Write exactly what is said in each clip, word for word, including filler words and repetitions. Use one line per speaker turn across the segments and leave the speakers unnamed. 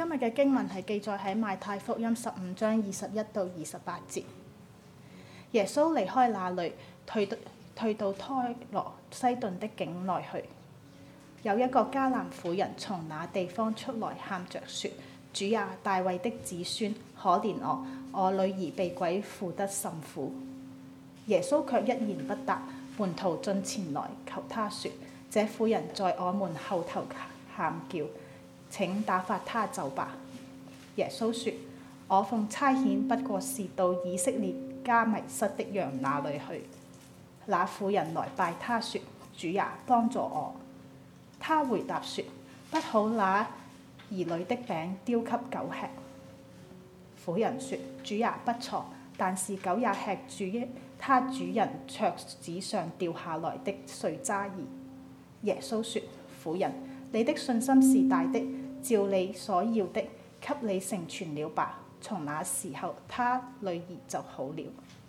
今日嘅經文係記載喺馬太福音十五章二十一到二十八節。耶穌離開那裏，退到退到推羅西頓的境內去。有一個迦南婦人從那地方出來，喊着說：主啊，大衛的子孫，可憐我，我女兒被鬼附得甚苦。耶穌卻一言不答。門徒進前來求他說：這婦人在我們後頭喊叫，請打發他走吧。耶穌說：我奉差遣不過是到以色列家迷失的羊那裏去。那婦人來拜他說：主啊，幫助我。他回答說：不好拿兒女的餅丟給狗吃。婦人說：主啊，不錯，但是狗也吃主他主人桌子上掉下來的碎渣兒。耶穌說：婦人，你的信心是大的，照你所要的，給你成全了吧。從那時候，他女兒就好了。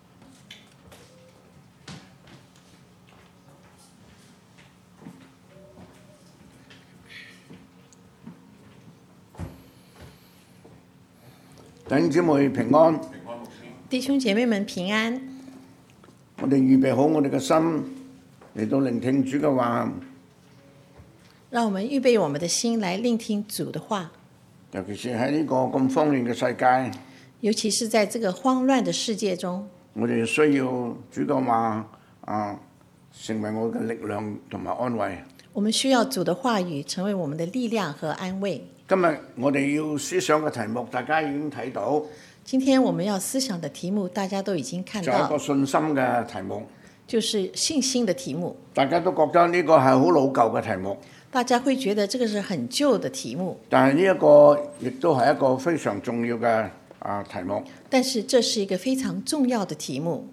弟兄姊妹平安，
弟兄姐妹們平安。
我哋預備好我哋嘅心嚟到聆聽主嘅話。
讓我們預備我們的心來聆聽主的話。
尤其是喺呢個咁慌亂嘅世界，
尤其是在這個慌亂的世界中，
我哋需要主嘅話啊，成為我嘅力量同埋安慰。
我們需要主的話語成為我們的力量和安慰。
今日我哋要思想嘅題目，大家已經睇到。
今天我們要思想的題目，大家都已經看到。
就係一個信心嘅題目，
就是信心的題目。
大家都覺得呢個係好老舊嘅題目，
大家會覺得這個是很舊的題目。
但係呢一個亦都係一個非常重要嘅啊題目。
但是這是一個非常重要的題目。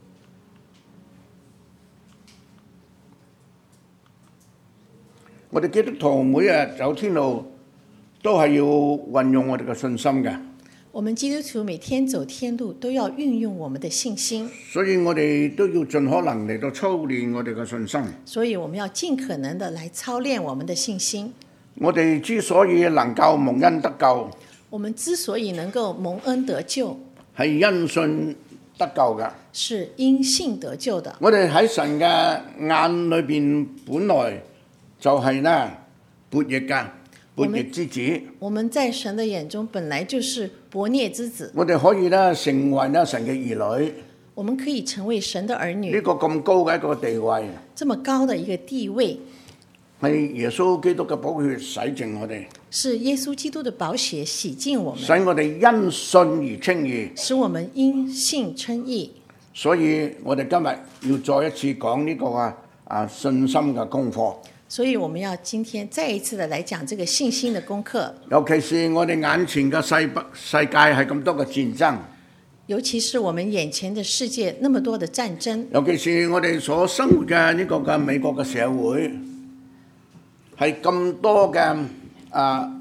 我哋基督徒每日走天路都係要運用我哋嘅信心嘅。
我們基督徒每天走天路都要運用我們的信心，
所以我哋都要盡可能嚟到操練我哋嘅信心。
所以我們要盡可能的來操練我們的信心。
我哋之所以能夠蒙恩得救，
我們之所以能夠蒙恩得救，
係因信得救嘅，
是因信得救的。
我哋喺神嘅眼裏邊本來就係呢悖逆嘅悖逆之子。
我們在神的眼中本來就是悖逆之子。
我哋可以呢成為呢神嘅兒女。
我們可以成為神的兒女。
呢個咁高嘅一個地位，
這麼高的一個地位，
係耶穌基督嘅寶血洗淨我哋，
是耶穌基督的寶血洗淨我們，
使我哋因信而稱義，
使我們因信稱義。
所以我哋今日要再一次講呢個啊啊信心嘅功課。
所以我們要今天再一次的來講這個信心的功課。
尤其是我哋眼前嘅世世界係咁多嘅戰爭，
尤其是我們眼前的世界那麼多的戰爭，
尤其是我哋所生活嘅呢個嘅美國嘅社會係咁多嘅啊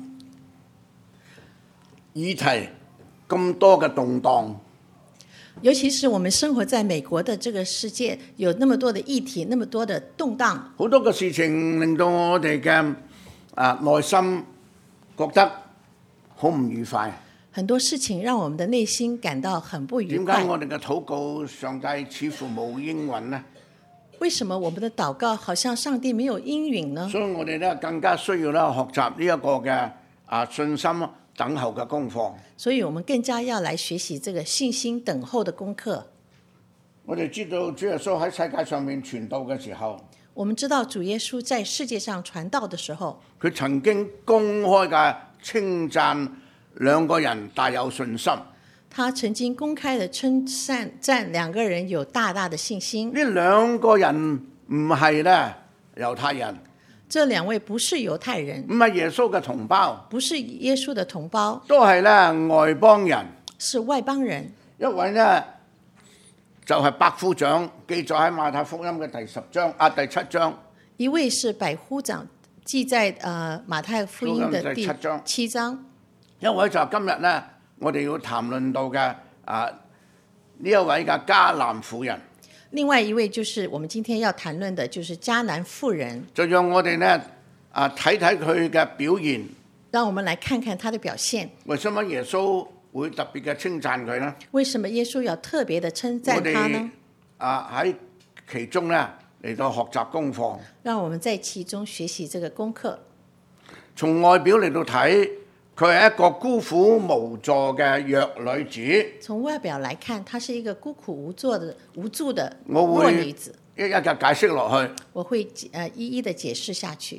議題，咁多嘅動盪。
尤其是我們生活在美國的這個世界，有那麼多的議題，那麼多的動盪，
好多嘅事情令到我哋嘅啊內心覺得好唔愉快。
很多事情讓我們的內心感到很不愉快。
點解我哋嘅禱告上帝似乎冇應允呢？
為什麼我們的禱告好像上帝沒有應允呢？
所以我哋咧更加需要咧學習呢一個嘅啊信心等候嘅功課。
所以我們更加要來學習這個信心等候的功課。
我哋知道主耶穌喺世界上面傳道嘅時候，
我們知道主耶穌在世界上傳道的時候，
佢曾經公開嘅稱讚兩個人大有信心。
他曾經公開的稱讚讚兩個人有大大的信心。
呢兩個人唔係咧猶太人，
這兩位不是猶太人，
唔係耶穌嘅同胞，
不是耶穌的同胞，
都係咧外邦人，
是外邦人。
一位呢，就係百夫長，記載喺馬太福音嘅第十章啊第七章。
一位是百夫長，記在誒馬太福音的第七章。
一位就係今日呢，我哋要談論到嘅啊呢一位嘅迦南婦人。
另外一位就是我們今天要談論的，就是迦南婦人。
就讓我哋呢啊睇睇佢嘅表現，
讓我們來看看他的表現。
為什麼耶穌會特別嘅稱讚佢呢？
為什麼耶穌要特別的稱讚他呢？
啊喺其中咧嚟到學習功課。
讓我們在其中學習這個功課。
從外表嚟到睇，佢係一個孤苦無助嘅弱女子。
從外表來看，她是一個孤苦無助的無助的
我
弱女子。
一一嘅解釋落去，
我會誒一一的解釋下去。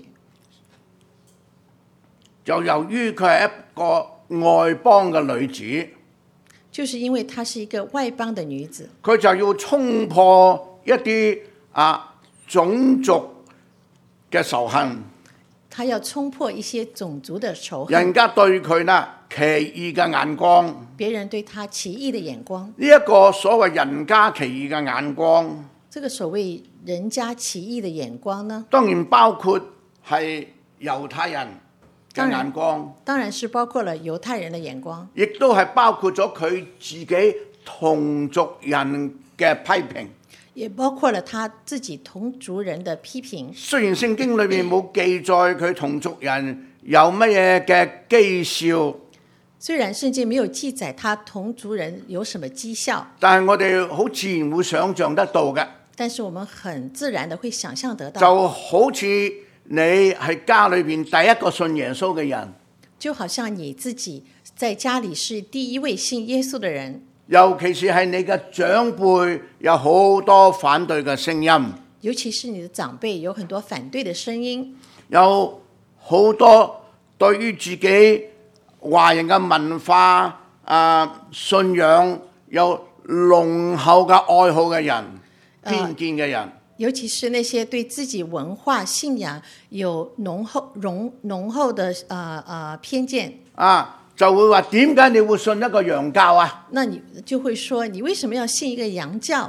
就由於佢係一個外邦嘅女子，
就是因為她是一個外邦的女子，
佢就要衝破一啲啊種族嘅仇恨。
她要衝破一些種族的仇恨。
人家對佢呢奇異嘅眼光，
別人對她奇異的眼光。
呢一個所謂人家奇異嘅眼光，
這個所謂人家奇異的眼光呢，
當然包括係猶太人嘅眼光，
當然是包括了猶太人的眼光，
亦都係包括咗佢自己同族人嘅批評，
也包括了他自己同族人的批評。
雖然聖經裏面冇記載佢同族人有乜嘢嘅譏笑，
雖然聖經沒有記載他同族人有什麼譏笑，
但係我哋好自然會想象得到嘅，
但是我們很自然的會想象得到，
就好似你係家裏邊第一個信耶穌嘅人，
就好像你自己在家裡是第一位信耶穌的人，
尤其是係你嘅長輩有好多反對嘅聲音，
尤其是你的長輩有很多反對的聲音，
有好多對於自己華人嘅文化啊信仰有濃厚嘅愛好嘅人、偏見嘅人。
尤其是那些對自己文化信仰有濃厚濃濃厚的呃呃偏見
啊，就會話點解你會信一個洋教啊？
那你就會說，你為什麼要信一個洋教？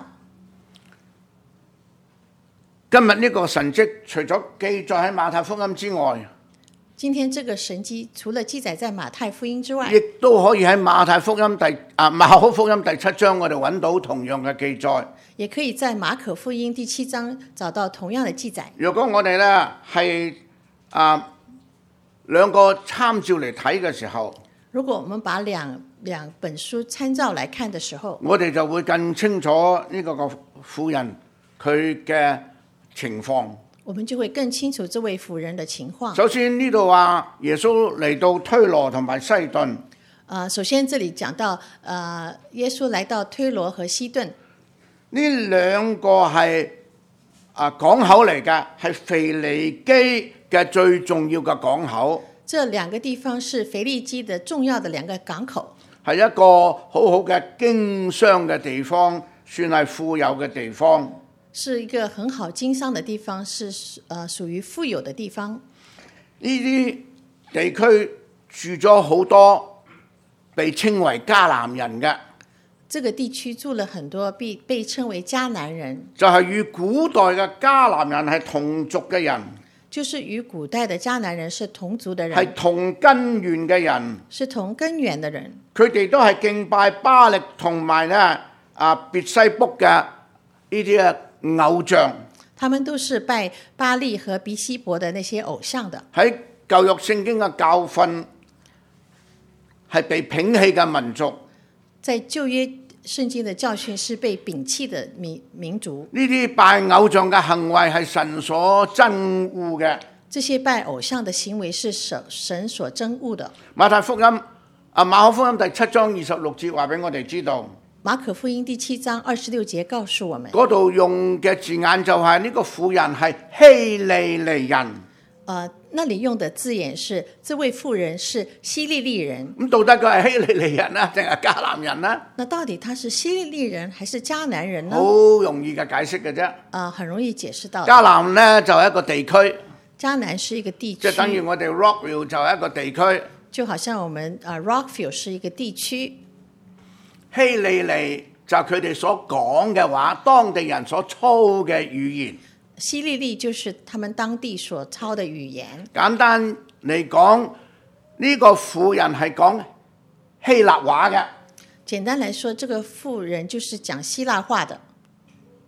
今日呢個神蹟除咗記載喺馬太福音之外，
今天這個神蹟除了記載在馬太福音之外，
亦都可以喺馬太福音第啊馬可福音第七章我哋揾到同樣嘅記載。
也可以在馬可福音第七章找到同樣的記載。
如果我哋咧係啊兩個參照嚟睇嘅時候，
如果我們把兩兩本書參照來看的時候，
我哋就會更清楚呢個個婦人佢嘅情況。
我們就會更清楚這位婦人的情況。
首先呢度話耶穌嚟到推羅同埋西頓。
啊、呃，首先這裡講到，啊、呃，耶穌來到推羅和西頓。
呢兩個係啊港口嚟嘅，係腓尼基嘅最重要嘅港口。
這兩個地方是腓尼基的重要的兩個港口，
係一個好好嘅經商嘅地方，算係富有嘅地方。
是一個很好經商的地方，是呃屬於富有的地方。
呢啲地區住咗好多被稱為迦南人嘅。
這個地區住了很多被被稱為迦南人，
就係與古代嘅迦南人係同族嘅人，
就是與古代的迦南人是同族的人，
係同根源嘅人，
是同根源的人。
佢哋都係敬拜巴力同埋咧啊別西卜嘅呢啲嘅偶像。
他們都是拜巴力和別西卜的那些偶像的。
喺舊約聖經嘅教訓係被摒棄嘅民族。
在舊約聖經的教訓是被摒棄的民民族。
呢啲拜偶像嘅行為係神所憎惡嘅。
這些拜偶像的行為是神所憎惡的。
馬太福音啊，馬可福音第七章二十六節話俾我哋知道。
馬可福音第七章二十六節告訴我們，
嗰度用嘅字眼就係呢個婦人係希利尼人。
呃，那裡用的字眼是，這位婦人是希利利人。
咁到底佢係希利尼人啊，定係迦南人啊？
那到底他是希利利人還是迦南人呢？
好容易嘅解釋嘅啫。
啊、呃，很容易解釋到。
迦南呢就係一個地區，
迦南是一個地區，
即係等於我哋 Rockville 就係一個地區。
就好像我們啊、呃、Rockville 是一個地區。
希利尼就係佢哋所講嘅話，當地人所操嘅語言。
希利利就是他們當地所操的語言。
簡單嚟講，呢個婦人係講希臘話嘅。
簡單來說，這個婦人就是講希臘話的。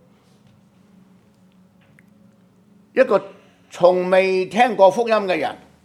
一個從未聽過福音嘅人，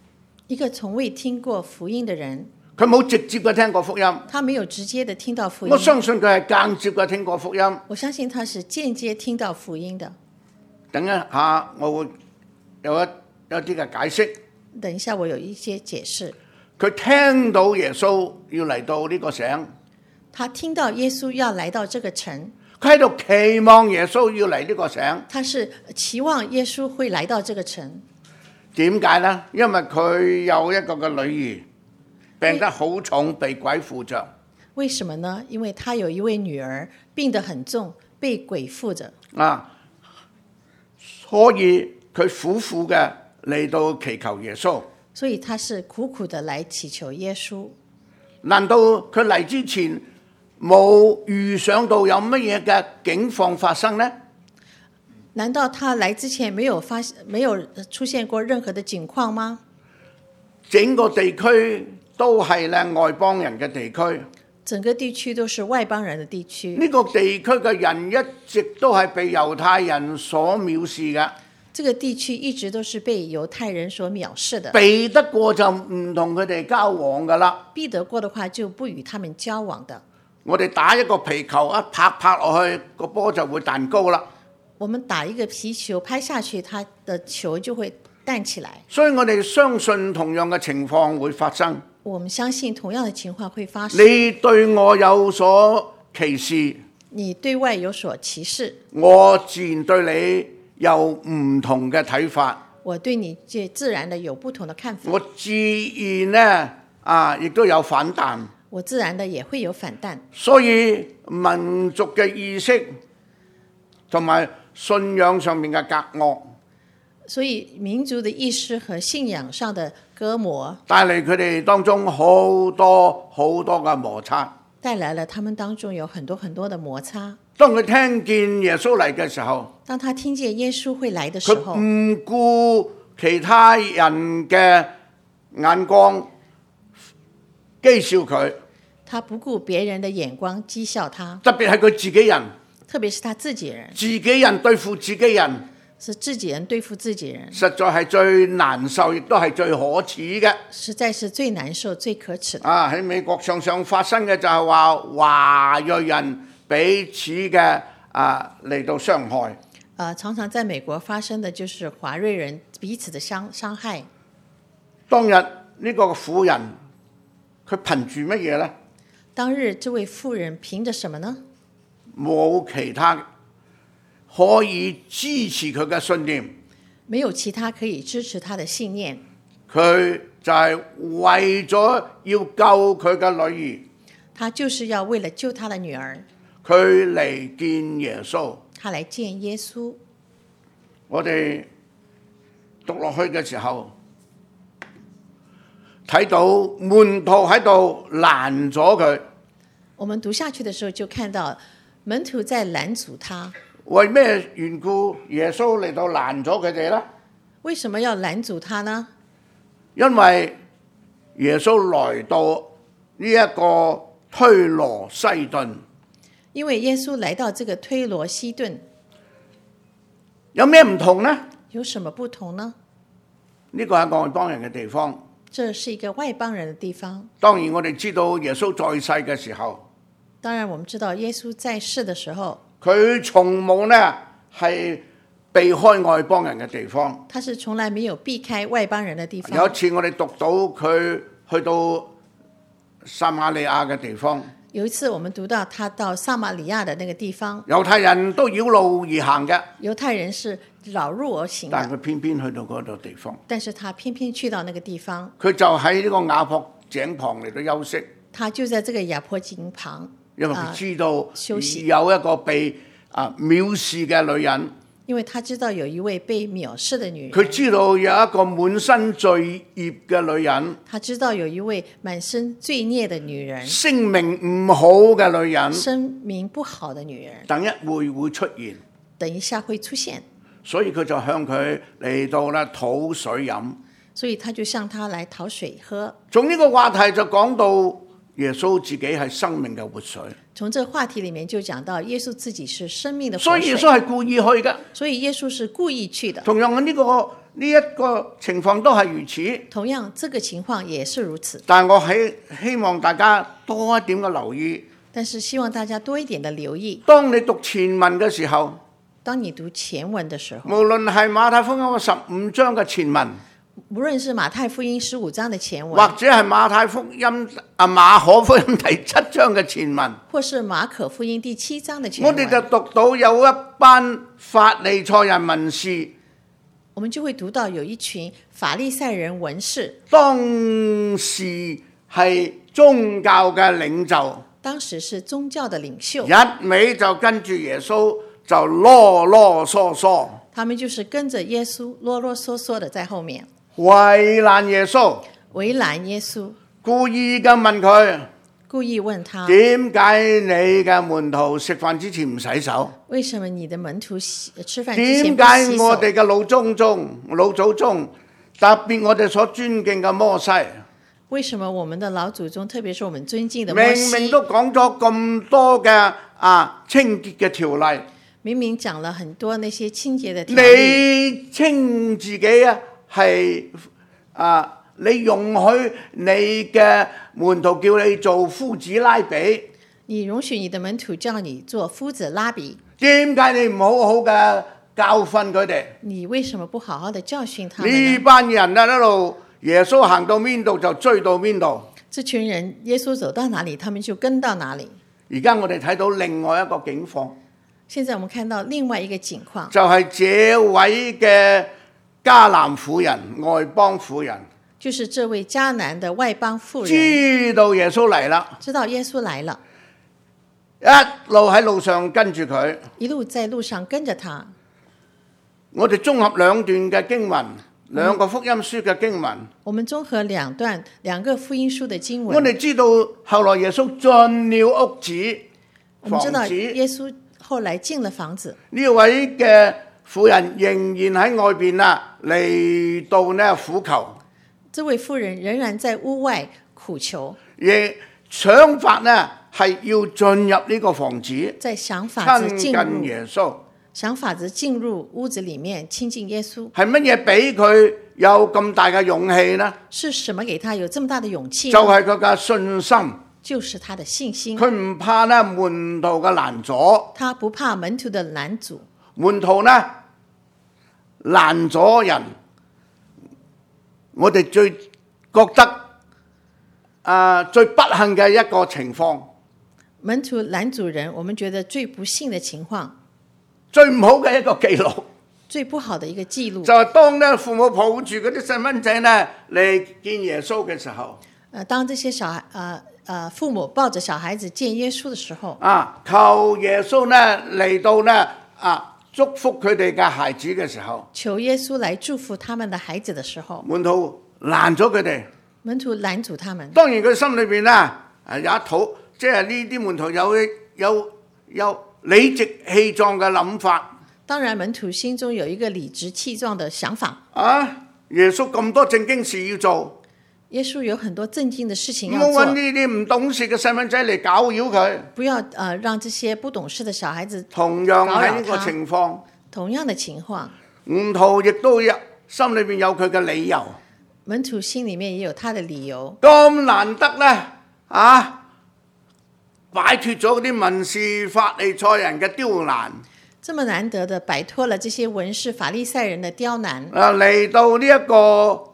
一個從未聽過福音的人，
佢冇直接嘅聽過福音，
他沒有直接的聽到福音。
我相信佢係間接嘅聽過福音。
我相信他是間接聽到福音的。
等一下，我會有一有一啲嘅解釋。
等一下，我有一些解釋。
佢聽到耶穌要嚟到呢個城，
他聽到耶穌要來到這個城，
佢喺度期望耶穌要嚟呢個城。
他是期望耶穌會來到這個城。
點解呢？因為佢有一個嘅女兒病得好重，被鬼附着。
為什麼呢？因為他有一位女兒病得很重，被鬼附着。
啊，所以佢苦苦嘅嚟到祈求耶穌。
所以他是苦苦的來祈求耶穌。
難道佢嚟之前冇預想到有乜嘢嘅境況發生呢？
難道他來之前沒有發沒有出現過任何的境況嗎？
整個地區都係咧外邦人嘅地區，
整個地區都是外邦人的地區。
呢個地區嘅人一直都係被猶太人所藐視嘅。
這個地區一直都是被猶太人所藐視的。
避得過就唔同佢哋交往噶啦。
避得過的話就不與他們交往的。
我哋打一個皮球，一拍拍落去，個波就會彈高啦。
我們打一個皮球拍下去，它的球就會彈起來。
所以我哋相信同樣嘅情況會發生。
我們相信同樣的情況會發生。
你對我有所歧視，
你對外有所歧視，
我自然對你有唔同嘅睇法。
我對你就自然的有不同的看法。
我自然呢啊，亦都有反彈。
我自然的也會有反彈。
所以民族嘅意識同埋信仰上面嘅隔膜，
所以民族的意識和信仰上的隔膜，
帶嚟佢哋當中好多好多嘅摩擦，
帶來了他們當中有很多很多的摩擦。
當佢聽見耶穌嚟嘅時候，
當他聽見耶穌會來的時候，
佢唔顧其他人嘅眼光譏笑佢，
他不顧別人的眼光譏笑他，
特別係佢自己人，
特別是他自己人，
自己人對付自己人，
是自己人對付自己人，
實在係最難受，亦都係最可恥嘅。
實在是最難受、最可恥的。
啊！喺美國常常發生嘅就係話華裔人彼此嘅啊嚟到傷害。
啊，常常在美國發生的就是華裔人彼此的傷傷害。
當日呢個婦人，佢憑住乜嘢呢？
當日這位婦人憑着什麼呢？
冇其他可以支持佢嘅信念。
沒有其他可以支持他的信念。
佢就係為咗要救佢嘅女兒。
他就是要為了救他的女兒。
佢嚟見耶穌。
他來見耶穌。
我哋讀落去嘅時候，睇到門徒喺度攔咗佢。
我們讀下去的時候就看到門徒在攔阻他。
為咩緣故耶穌嚟到攔咗佢哋呢？
為什麼要攔阻他呢？
因為耶穌來到呢一個推羅西頓。
因為耶穌來到這個推羅西頓，
有咩唔同呢？
有什麼不同呢？
呢個係外邦人嘅地方。
這是一個外邦人的地方。
當然我哋知道耶穌在世嘅時候，
當然我們知道耶穌在世的時候，
佢從冇呢係避開外邦人嘅地方。
他是從來沒有避開外邦人的地方。
有一次我哋讀到佢去到撒瑪利亞嘅地方。
有一次我們讀到他到撒瑪利亞的那個地方，
猶太人都繞路而行嘅。
猶太人是繞路而行的，
但佢偏偏去到嗰度地方。
但是他偏偏去到那個地方。
佢就喺呢個雅博井旁嚟到休息。
他就在這個雅博井旁，
因為佢知道
休息
有一個被啊藐視嘅女人。
因為他知道有一位被藐視的女人。
佢知道有一個滿身罪孽嘅女人。
他知道有一位滿身罪孽的女人。
聲名唔好嘅女人。
聲名不好的女人。
等一會會出現。
等一下會出現。
所以佢就向佢嚟到咧討水飲。
所以他就向他來討水喝。
從呢個話題就講到耶穌自己係生命嘅活水。
從這個話題裡面就講到耶穌自己是生命的活水。
所以耶穌係故意去嘅。
所以耶穌是故意去的。
同樣呢個呢一個情況都係如此。
同樣，這個情況也是如此。
但係我希希望大家多一點嘅留意。
但是希望大家多一點的留意。
當你讀前文嘅時候，
當你讀前文的時候，
無論係馬太福音嘅十五章嘅前文，
無論是馬太福音十五章的前文，
或者係馬太福音啊馬可福音第七章嘅前文，
或是馬可福音第七章的前文，
我哋就讀到有一班法利賽人文士，
我們就會讀到有一群法利賽人文士，
當時係宗教嘅領袖，
當時是宗教的領袖，
一味就跟住耶穌就囉囉嗦嗦，
他們就是跟着耶穌囉囉嗦嗦的在後面
為難耶穌，
為難耶穌，
故意咁問佢，
故意問他，
點解你嘅門徒食飯之前唔洗手？
為什麼你的門徒洗吃飯之前
點
不洗手？
解我哋嘅老宗宗、老祖宗，特別我哋所尊敬嘅摩西，
為什麼我們的老祖宗，特別是我們尊敬的摩西，
明明都講咗咁多嘅啊清潔嘅條例，
明明講了很多那些清潔的條例，
你稱自己啊係啊，你容許你嘅門徒叫你做夫子拉比，
你容許你的門徒叫你做夫子拉比，
點解你唔好好嘅教訓佢哋？
你為什麼不好好的教訓他們呢？
呢班人啊，一路耶穌行到邊度就追到邊度。
這群人耶穌走到哪裡，他們就跟到哪裡。
而家我哋睇到另外一個景況，
現在我們看到另外一個景況，
就係這位嘅迦南婦人、外邦婦人，
就是這位迦南的外邦婦人
知道耶穌嚟啦，
知道耶穌來了，
一路喺路上跟住佢。
一路在路上跟着他。
我哋綜合兩段嘅經文，兩個福音書嘅經文，
我們綜合兩段兩個福音書的經文，
我哋知道後來耶穌進了屋子、
我們知道
房子，
耶穌後來進了房子。
呢位嘅婦人仍然喺外邊啊，嚟到呢苦求。
這位婦人仍然在屋外苦求，
亦想法呢係要進入呢個房子，
在想法子
親
進
近
入，
耶穌。
想法子進入屋子裡面親近耶穌。
係乜嘢俾佢有咁大嘅勇氣呢？
是什麼給他有這麼大的勇氣呢？
就係佢嘅信心，
就是他的信心。
佢唔怕呢門徒嘅攔阻，
他不怕門徒的攔阻，
門徒呢攔阻人，我哋最覺得啊、呃、最不幸嘅一個情況，
門徒攔阻人，我們覺得最不幸的情況，
最唔好嘅一個記錄，
最不好的一個記錄，
就係當呢父母抱住嗰啲細蚊仔呢嚟見耶穌嘅時候，
呃，當這些小孩，呃呃，父母抱着小孩子見耶穌的時候，
啊，求耶穌呢嚟到呢啊祝福佢哋嘅孩子嘅時候，
求耶穌來祝福他們的孩子的時候，
門徒攔咗佢哋。
門徒攔阻他們。
當然佢心裏邊呢啊有一套，即係呢啲門徒有有有理直氣壯嘅諗法。
當然門徒心中有一個理直氣壯的想法。
啊，耶穌咁多正經事要做，
耶穌有很多正經的事情
唔
要做，
好揾呢啲唔懂事嘅細蚊仔嚟搞擾佢。
不要呃讓這些不懂事的小孩子
同樣喺呢個情況，
同樣的情況，
門徒亦都有心裏邊有佢嘅理由。
門徒心裡面也有他的理由。
咁難得呢，啊，擺脱咗嗰啲文士法利賽人嘅刁難，
這麼難得的擺脱了這些文士法利賽人的刁難，
啊嚟到呢、這、一個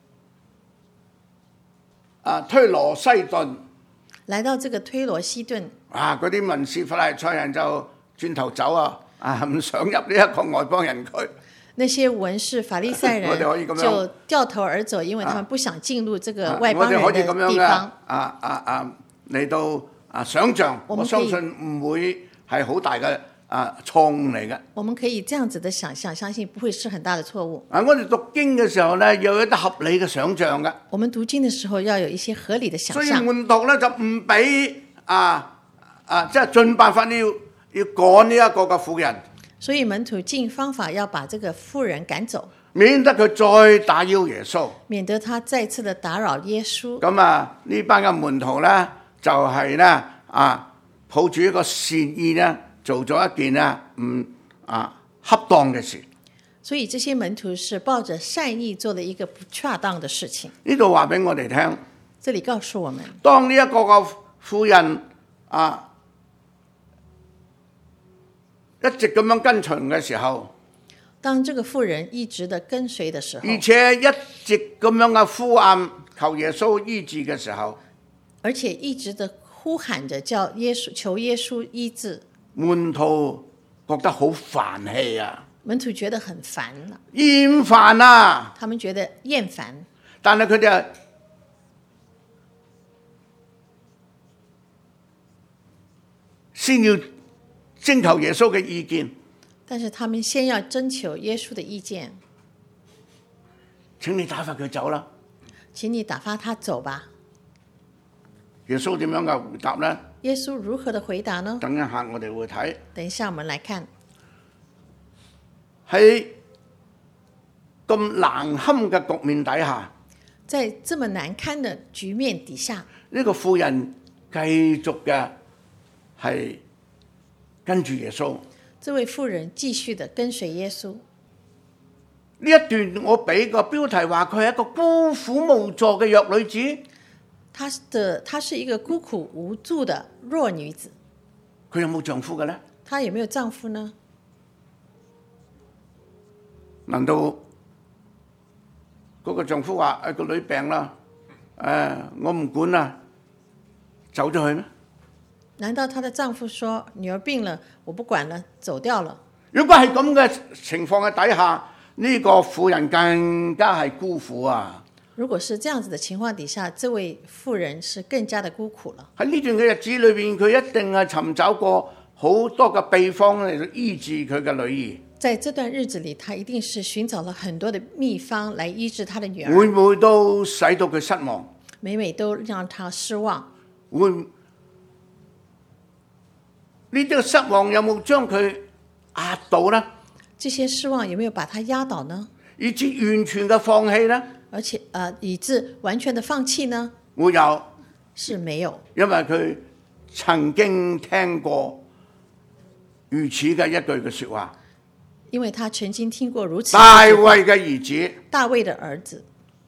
啊推羅西頓，
來到這個推羅西頓，
啊嗰啲文士法利賽人就轉頭走啊，啊唔想入呢一個外邦人區。
那些文士法利賽人就掉頭而走，因為他們不想進入這個外邦人的地方。
啊啊啊嚟到啊想象，我相信唔會係好大嘅啊錯誤嚟嘅。
我們可以這樣子的想象，相信不會是很大的錯誤。
啊，我哋讀經嘅時候呢，要有一啲合理嘅想象嘅。
我們讀經嘅時候要有一些合理的想象。
所以門徒呢就唔俾啊啊，即係盡辦法要要趕呢一個嘅婦人。
所以門徒盡方法要把這個婦人趕走，
免得佢再打擾耶穌，
免得他再次的打擾耶穌。
咁啊，呢班嘅門徒呢，就係、是、呢啊，抱住一個善意呢，做咗一件呢唔啊恰當嘅事。
所以這些門徒是抱着善意做了一個不恰當的事情。
呢度話俾我哋聽，
這裡告訴我們，
當呢一個個婦人啊一直咁樣跟隨嘅時候，
當這個婦人一直的跟隨的時候，
而且一直咁樣嘅呼喊求耶穌醫治嘅時候，
而且一直的呼喊着叫耶穌求耶穌醫治，
門徒覺得好煩氣啊，
門徒覺得很煩了，
厭煩啊，
他們覺得厭煩，
但係佢哋先要徵求耶穌嘅意見，
但是他們先要徵求耶穌的意見，
請你打發佢走啦。
請你打發他走吧。
耶穌點樣嘅回答呢？
耶穌如何的回答呢？
等一下我哋會睇。
等一下我們來看，
喺咁難堪嘅局面底下，
在這麼難堪的局面底下，
呢個婦人繼續嘅係跟住耶穌。
這位婦人繼續的跟隨耶穌。
呢一段我俾個標題話佢係一個孤苦無助嘅弱女子。
她的她是一個孤苦無助的弱女子。
佢有冇丈夫嘅呢？
她有沒有丈夫呢？
難道嗰個丈夫話誒個女病啦，誒我唔管啦，走咗去咩？
難道她的丈夫說女兒病了，我不管了，走掉了？
如果係咁嘅情況嘅底下，呢個婦人更加係孤苦啊！
如果是這樣子的情況底下，這位婦人是更加的孤苦了。
喺呢段嘅日子裏邊，佢一定係尋找過好多嘅秘方嚟到醫治佢嘅女兒。
在這段日子裏，他一定是尋找了很多的秘方來醫治他的女兒。
會唔會都使到佢失望？
每每都讓他失望。
會呢啲失望有冇將佢壓倒呢？
這些失望有沒有把他壓倒呢？
以至完全嘅放棄呢？
而且，呃，以致完全的放棄呢？
沒有，
是沒有，
因為佢曾經聽過如此嘅一句嘅說話。
因為他曾經聽過如此。
大衛嘅兒子，
大衛的兒子，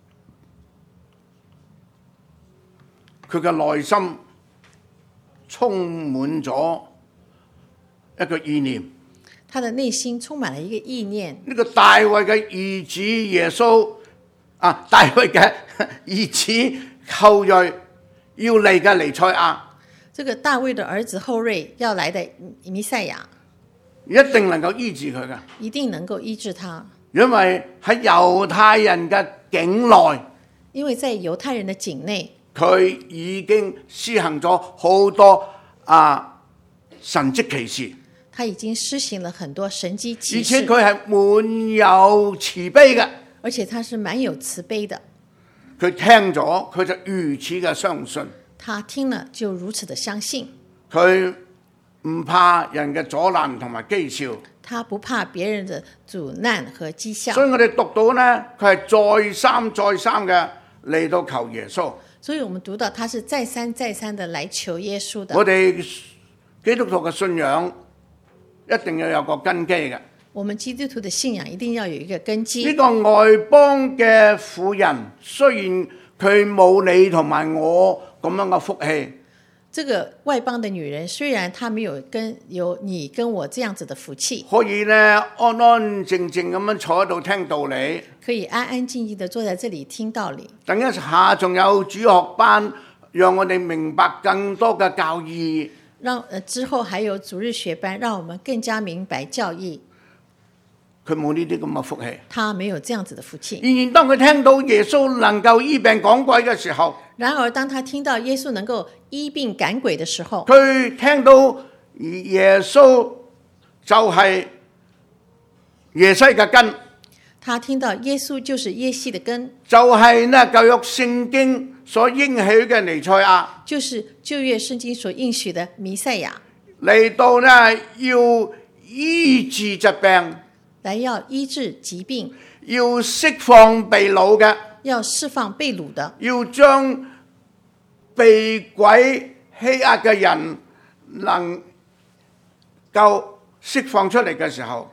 佢嘅內心充滿咗一個意念。
他的內心充滿了一個意念。
呢個大衛嘅兒子耶穌啊，大衛嘅兒子後裔要嚟嘅彌賽亞，
這個大衛的兒子後裔要來的彌賽亞，
一定能夠醫治佢嘅，
一定能夠醫治他。
因為喺猶太人嘅境內，
因為在猶太人的境內，
佢已經施行咗好多啊神蹟奇事。
他已經施行了很多神蹟奇事，
而且佢係滿有慈悲嘅，
而且他是滿有慈悲的。
佢聽咗，佢就如此嘅相信。
他聽了就如此的相信。
佢唔怕人嘅阻攔同埋譏笑，
他不怕別人的阻難和譏笑。
所以我哋讀到呢，佢係再三再三嘅嚟到求耶穌。
所以我們讀到他是再三再三的來求耶穌的。
我哋基督徒嘅信仰一定要有個根基嘅。
我們基督徒的信仰一定要有一個根基。
呢個外邦嘅婦人，雖然佢冇你同埋我咁樣嘅福氣，
這個外邦的女人雖然她沒有跟有你跟我這樣子的福氣，
可以呢安安靜靜咁樣坐喺度聽道理，
可以安安靜靜的坐在這裡聽道理。
等一下仲有主學班，讓我哋明白更多嘅教義。
讓呃之後還有主日學班，讓我們更加明白教義。
佢冇呢啲咁嘅福氣，
他沒有這樣子的福氣。
然而當佢聽到耶穌能夠醫病趕鬼嘅時候，
然而當他聽到耶穌能夠醫病趕鬼的時候，
佢聽到耶穌就係耶西嘅根，
他聽到耶穌就是耶西的根，
就係呢舊約聖經所應許嘅彌賽亞，
就是舊約聖經所應許的彌賽亞，
嚟到呢要醫治疾病，
來要醫治疾病，
要釋放被擄嘅，
要釋放被擄的，
要將被鬼欺壓嘅人能夠釋放出嚟嘅時候，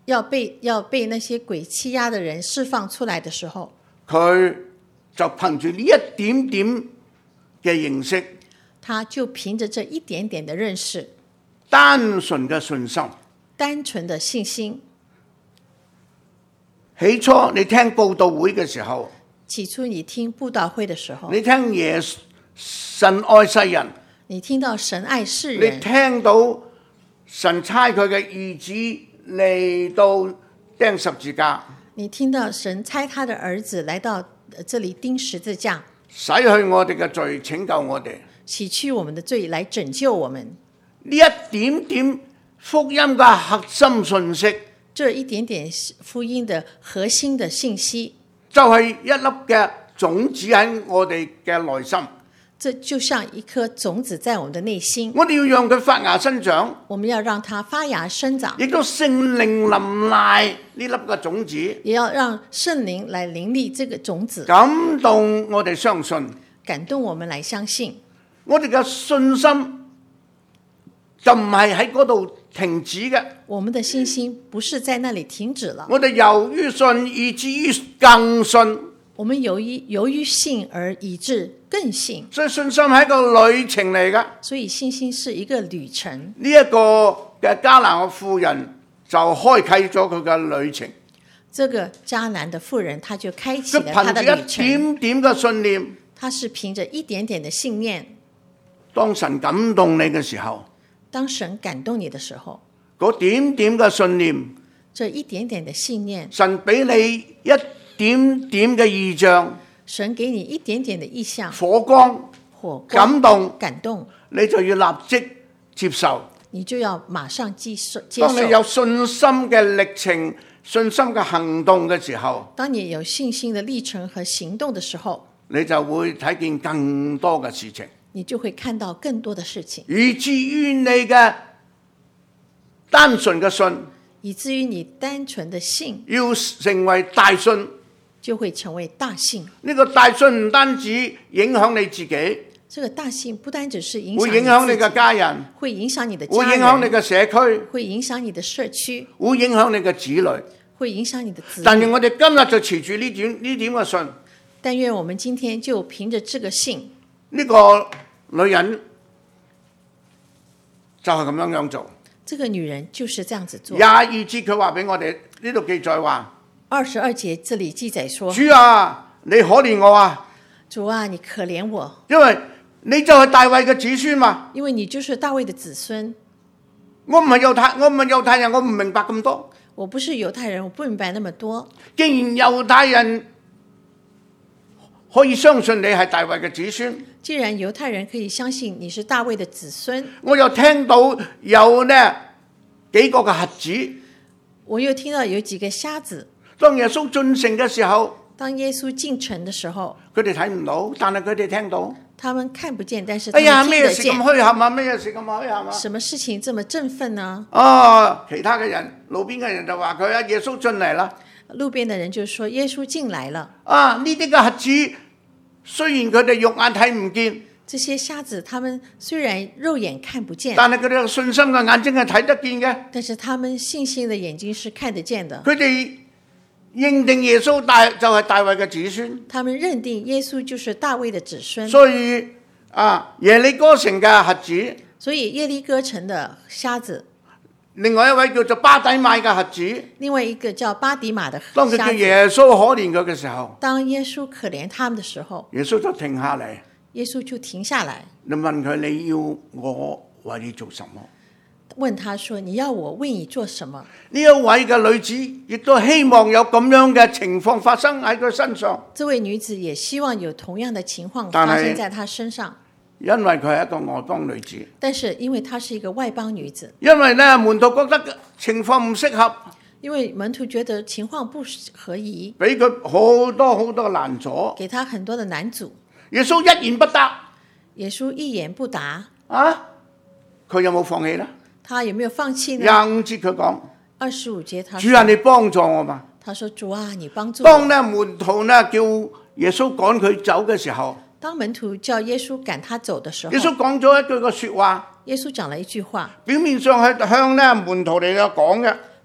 要被要被那些鬼欺壓的人釋放出來的時候，
佢就憑住呢一點點嘅認識，
他就憑着這一點點的認識，
單純嘅信心，
單純的信心。
起初你聽佈道會嘅時候，
起初你聽佈道會的時候，
你聽耶神愛世人，
你聽到神愛世
你
人，
聽到神差佢嘅兒子嚟到釘十字架，
你聽到神差他的兒子來到這裡釘十字架，
洗去我哋嘅罪，拯救我哋。
洗去我們的罪，來拯救我們。
呢一點點福音嘅核心信息，
這一點點福音的核心的信息，
就係一粒嘅種子喺我哋嘅內心。
這就像一顆種子在我們的內心。
我哋要讓佢發芽生長，
我們要讓它發芽生長，
亦都聖靈淋賴呢粒嘅種子，
也要讓聖靈來淋漓這個種子，
感動我哋相信。
感動我們來相信。
我哋嘅信心就唔係喺嗰度停止嘅。
我們的信心不是在那裡停止了。
我哋由於信以至於更信，
我們由於由於信而以致更信。
所以信心係一個旅程嚟㗎。
所以信心是一個旅程。
呢一個嘅迦南嘅婦人就開啟咗佢嘅旅程。
這個迦南的婦人，他就開啟
佢
了他的旅
憑住一
程。
點點嘅信念，
他是憑着一點點的信念。
當神感動你嘅時候，
當神感動你的時候，
嗰點點嘅信念，
這一點點的信念，
神俾你一點點嘅異象，
神給你一點點的意象，
火光、
火光
感動，
感動，
你就要立即接受。
你就要馬上接受。接受。
當你有信心嘅歷程、信心嘅行動嘅時候，
當你有信心的歷程和行動的時候，
你就會睇見更多嘅事情，
你就會看到更多的事情，
以至於你嘅單純嘅信，
以至於你單純的信
要成為大信。
就會成為大信。
呢個大信唔單止影響你自己，
這個大信不單只是影響
會影響你嘅家人，
會影響你的家人，
會影響你嘅社區，
會影響你的社區，
會影響你嘅子女。
會影響你的子女。
但願我哋今日就持住呢點呢點嘅信。
但願我們今天就憑着這個信，
呢個女人就係咁樣樣做。
這個女人就是這樣子做。
廿二節佢話俾我哋，呢度記載話，
二十二節這裡記載說：
主啊，你可憐我啊！
主啊，你可憐我，
因為你就係大衛嘅子孫嘛。
因為你就是大衛的子孫。
我唔係猶太，我唔係猶太人，我唔明白咁多。
我不是猶太人，我不明白那麼多。
既然猶太人可以相信你係大衛嘅子孫，
既然猶太人可以相信你是大衛的子孫，
我又聽到有呢幾個嘅瞎子。
我又聽到有幾個瞎子。
當耶穌進城嘅時候，
當耶穌進城的時候，
佢哋睇唔到，但係佢哋聽到。
他們看不見，但是他
哎呀，
們聽得見。
咩事咁虛撼啊？咩事咁虛撼啊？
什麼事情這麼振奮呢？
哦，其他嘅人，路邊嘅人就話佢啊，耶穌進嚟啦。
路邊的人就說耶穌進來了。
啊，呢啲嘅瞎子雖然佢哋肉眼睇唔見，
這些瞎子，他們雖然肉眼看不見，
但係佢哋有信心嘅眼睛係睇得見嘅。
但是他們信心的眼睛是看得見的。
佢哋認定耶穌大就係大衛嘅子孫，
他們認定耶穌就是大衛的子孫。
所以啊，耶利哥城嘅瞎子，
所以耶利哥城的瞎子，
另外一位叫做巴底買嘅瞎子，
另外一個叫巴底馬的
當佢叫
瞎子，
耶穌可憐佢嘅時候，
當耶穌可憐他們的時候，
耶穌就停下嚟，
耶穌就停下來，
你問佢你要我為你做什麼？
問他說：你要我為你做什麼？
呢一位嘅女子亦都希望有咁樣嘅情況發生喺佢身上。
這位女子也希望有同樣的情況
但係
發生在她身上，
因為佢係一個外邦女子，
但是因為她是一個外邦女子，
因為咧門徒覺得情況唔適合，
因為門徒覺得情況不合宜，
俾佢好多好多難阻。
給她很多的難阻。
耶穌一言不答，
耶穌一言不答，
啊，佢有冇放棄呢？
他有沒有放棄呢？
廿五節佢講：
二十五節他
主啊，你幫助我嘛！
他說：主啊，你幫助我。
當呢門徒呢叫耶穌趕佢走嘅時候，
當門徒叫耶穌趕他走的時候，
耶穌講咗一句個說話，
耶穌講了一句話，
表面上係向呢門徒嚟講嘅，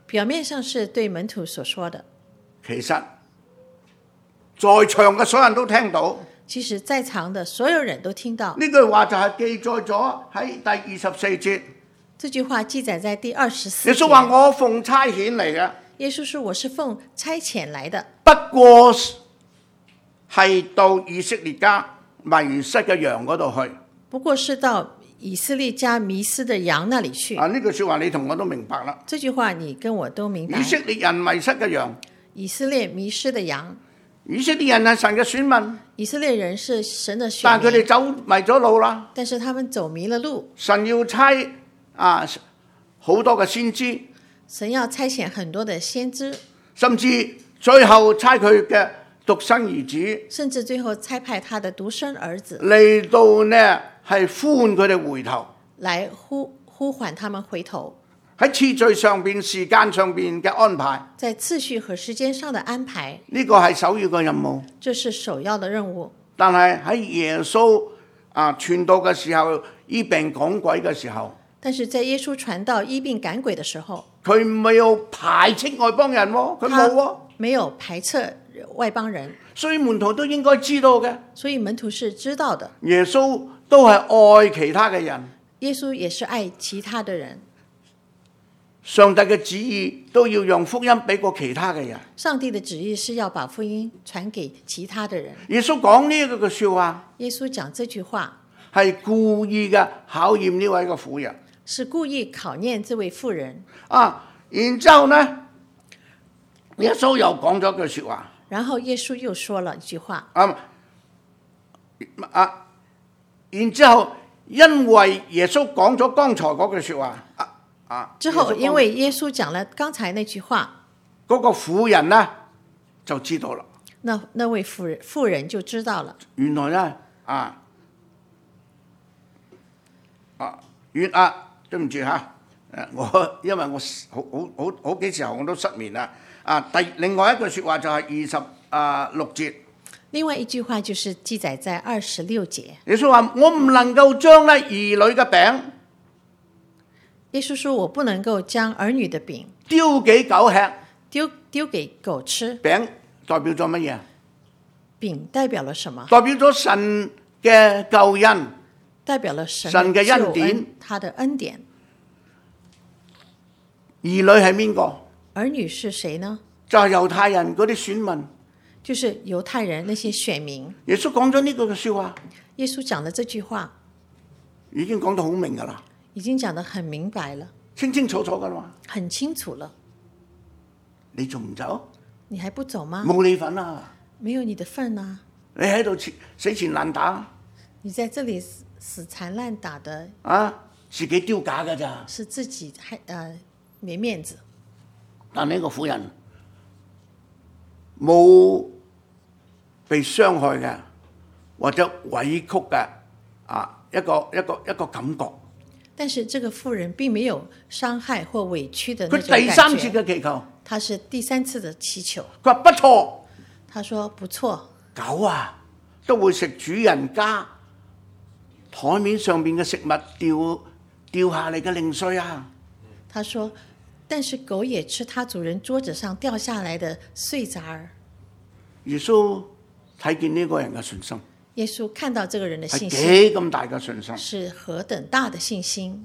表面上是對門徒所說的，
其實在場嘅所有人都聽到。
其實在場的所有人都聽到。
呢句話就係記載咗喺第二十四節。
這句話記載在第二十四節。
耶穌話：我奉差遣嚟嘅。
耶穌說：我是奉差遣來的。
不過係到以色列家迷失嘅羊嗰度去。
不過是到以色列家迷失的羊那裡去。
啊，呢句說話你同我都明白啦。
這句話你跟我都明白。
以色列人迷失嘅羊。
以色列迷失的羊。
以色列人係神嘅選民。
以色列人是神的選民。
但佢哋走迷咗路啦。
但是他們走迷了路。
神要差啊好多嘅先知。
神要差遣很多的先知。
甚至最後差佢嘅獨生兒子。
甚至最後差派他的獨生兒子。
嚟到呢係呼喚佢哋回頭。
來呼呼喚他們回頭。
喺次序上邊、時間上邊嘅安排，
在次序和時間上的安排，
呢個係首要嘅任務。
這是首要的任務。
但係喺耶穌啊傳道嘅時候，醫病趕鬼嘅時候，
但是在耶穌傳道醫病趕鬼嘅時候，
佢唔有排斥外邦人喎，佢冇喎，
沒有排斥外邦人，
所以門徒都應該知道嘅。
所以門徒是知道的。
耶穌都係愛其他嘅人，
耶穌也是愛其他的人。
上帝嘅旨意都要讓福音俾過其他嘅人。
上帝的旨意是要把福音傳給其他的人。
耶穌講呢一個嘅說話，
耶穌講這句話
係故意嘅考驗呢位嘅婦人，
是故意考驗這位婦人。
啊，然之後呢，耶穌又講咗句說話。
然後耶穌又說了一句話。
啊啊，然之後因為耶穌講咗剛才嗰句說話。啊啊！
之後，因為耶穌講了剛才那句話，
嗰個婦人呢就知道啦。
那那位婦人婦人就知道了。
原來呢，啊啊原啊，對唔住嚇，誒我因為我好好好好幾時候我都失眠啦。啊，第另外一句説話就係二十啊六節。
另外一句話就是記載在二十六節。
耶穌話：我唔能夠將咧兒女嘅餅。
耶穌說：我不能夠將兒女的餅
丟給狗吃，
丟丟給狗吃。
餅代表咗乜嘢？
餅代表了什麼？
代表咗神嘅救恩，
代表了神
神嘅恩典，
他的恩典。
兒女係邊個？
兒女是誰呢？
就係猶太人嗰啲選民，
就是猶太人那些選民。
耶穌講咗呢個嘅說話，
耶穌講的這句話
已經講到好明噶啦。
已經講得很明白了，
清清楚楚噶啦嘛，
很清楚了。
你仲唔走？
你還不走嗎？
冇你份啊！
沒有你的份啊！
你喺度死纏爛打，
你在這裡死纏爛打的
啊！自己丟架噶咋？
是自己還呃沒面子。
但呢個婦人冇被傷害嘅，或者委屈嘅啊一個一個一個感覺。
但是這個婦人並沒有傷害或委屈的那種
佢
感覺。
第三次嘅祈求，
他是第三次的祈求。
佢話不錯，
他說不錯。
狗啊都會食主人家台面上面嘅食物掉掉下嚟嘅零碎啊。
他說，但是狗也吃他主人桌子上掉下來的碎渣兒。
耶穌睇見呢個人嘅信心。
耶穌看到這個人的信心，
係幾咁大嘅信心，
是何等大的信心。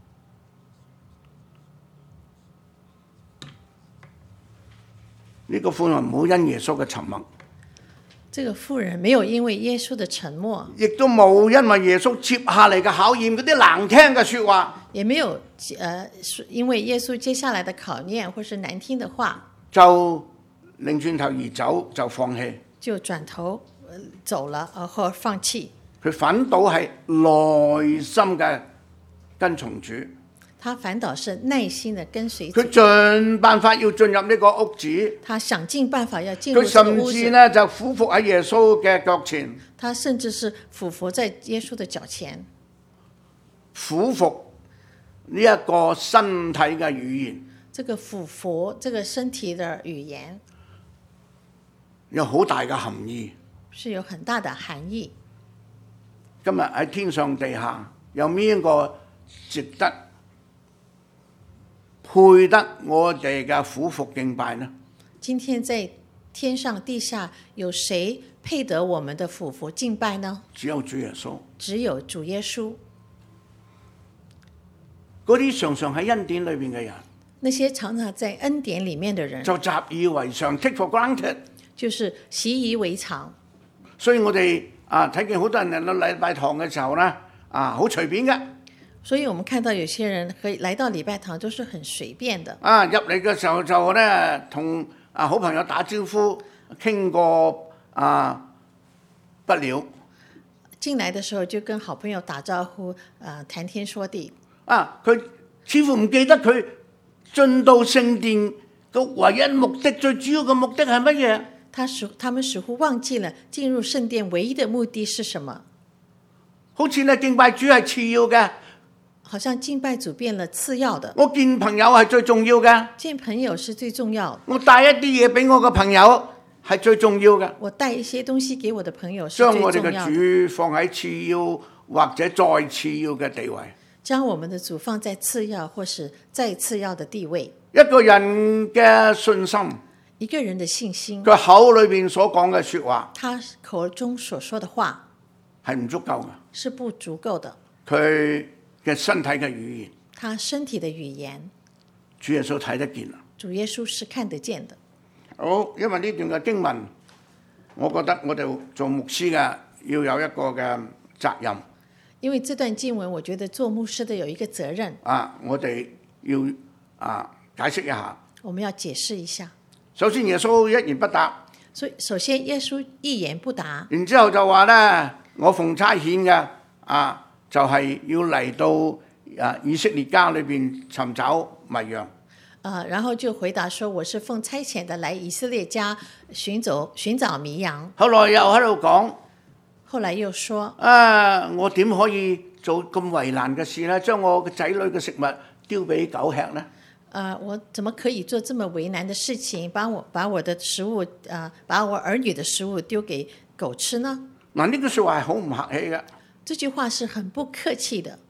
呢個婦人唔好因耶穌嘅沉默，
這個婦人沒有因為耶穌的沉默，
亦都冇因為耶穌接下嚟嘅考驗嗰啲難聽嘅說話，
也沒有呃因為耶穌接下來的考驗或是難聽的話，
就擰轉頭而走，就放棄，
就轉頭走了，而或放棄。
佢反倒係內心嘅跟從主，
他反倒是耐心的跟隨
佢
主。
盡辦法要進入呢個屋子，
他想盡辦法要進入
佢
這個屋子。
甚至呢就俯伏喺耶穌嘅腳前，
他甚至是俯伏在耶穌的腳前，
俯伏呢一個身體嘅語言。
這個俯伏，這個身體的語言
有好大嘅含義，
是有很大的含義。
今日喺天上地下有邊一個值得配得我哋嘅俯伏敬拜呢？
今天在天上地下有誰配得我們的俯伏敬拜呢？
只有主耶穌。
只有主耶穌。
嗰啲常常喺恩典裏邊嘅人，
那些常常在恩典裡面的人，
就習以為常 ，take for granted，
就是習以為常。
所以我哋啊睇見好多人嚟到禮拜堂嘅時候咧，啊好隨便嘅。
所以我們看到有些人可以來到禮拜堂都是很隨便的。
啊入嚟嘅時候就咧同啊好朋友打招呼，傾過啊不了。
進來的時候就跟好朋友打招呼，啊談天說地。
啊佢似乎唔記得佢進到聖殿嘅唯一目的，最主要嘅目的係乜嘢？
他似他們似乎忘記了進入聖殿唯一的目的是什麼？
好似咧敬拜主係次要嘅。
好像敬拜主變了次要的。
我見朋友係最重要嘅。
見朋友是最重要的。
我帶一啲嘢俾我嘅朋友係最重要嘅。
我帶一些東西給我的朋友是最重要的。
將我哋嘅主放喺次要或者再次要嘅地位。
將我們的主放在次要或是再次要的地位。
一個人嘅信心，
一個人的信心，
佢口裏邊所講嘅說話，
他口中所說的話
係唔足夠嘅，
是不足夠的。
佢嘅身體嘅語言，
他身體的語言，
主耶穌睇得見啦。
主耶穌是看得見的。
好，因為呢段嘅經文，我覺得我哋做牧師嘅要有一個嘅責任。
因為這段經文，我覺得做牧師的有一個責任。
啊，我哋要啊解釋一下。
我們要解釋一下。
首先，耶穌一言不答。
所以，首先耶穌一言不答。
然之後就話咧，我奉差遣嘅啊。就係、是、要嚟到啊以色列家裏邊尋找迷羊。
啊，然後就回答說：我是奉差遣的來以色列家尋找尋找迷羊。
後來又喺度講，
後來又說：
啊，我點可以做咁為難嘅事呢？將我嘅仔女嘅食物丟俾狗吃呢？
啊，我怎麼可以做這麼為難的事情？把我把我的食物啊，把我兒女的食物丟給狗吃呢？
嗱，呢句説話係好唔客氣嘅。
這句話是很不客氣的。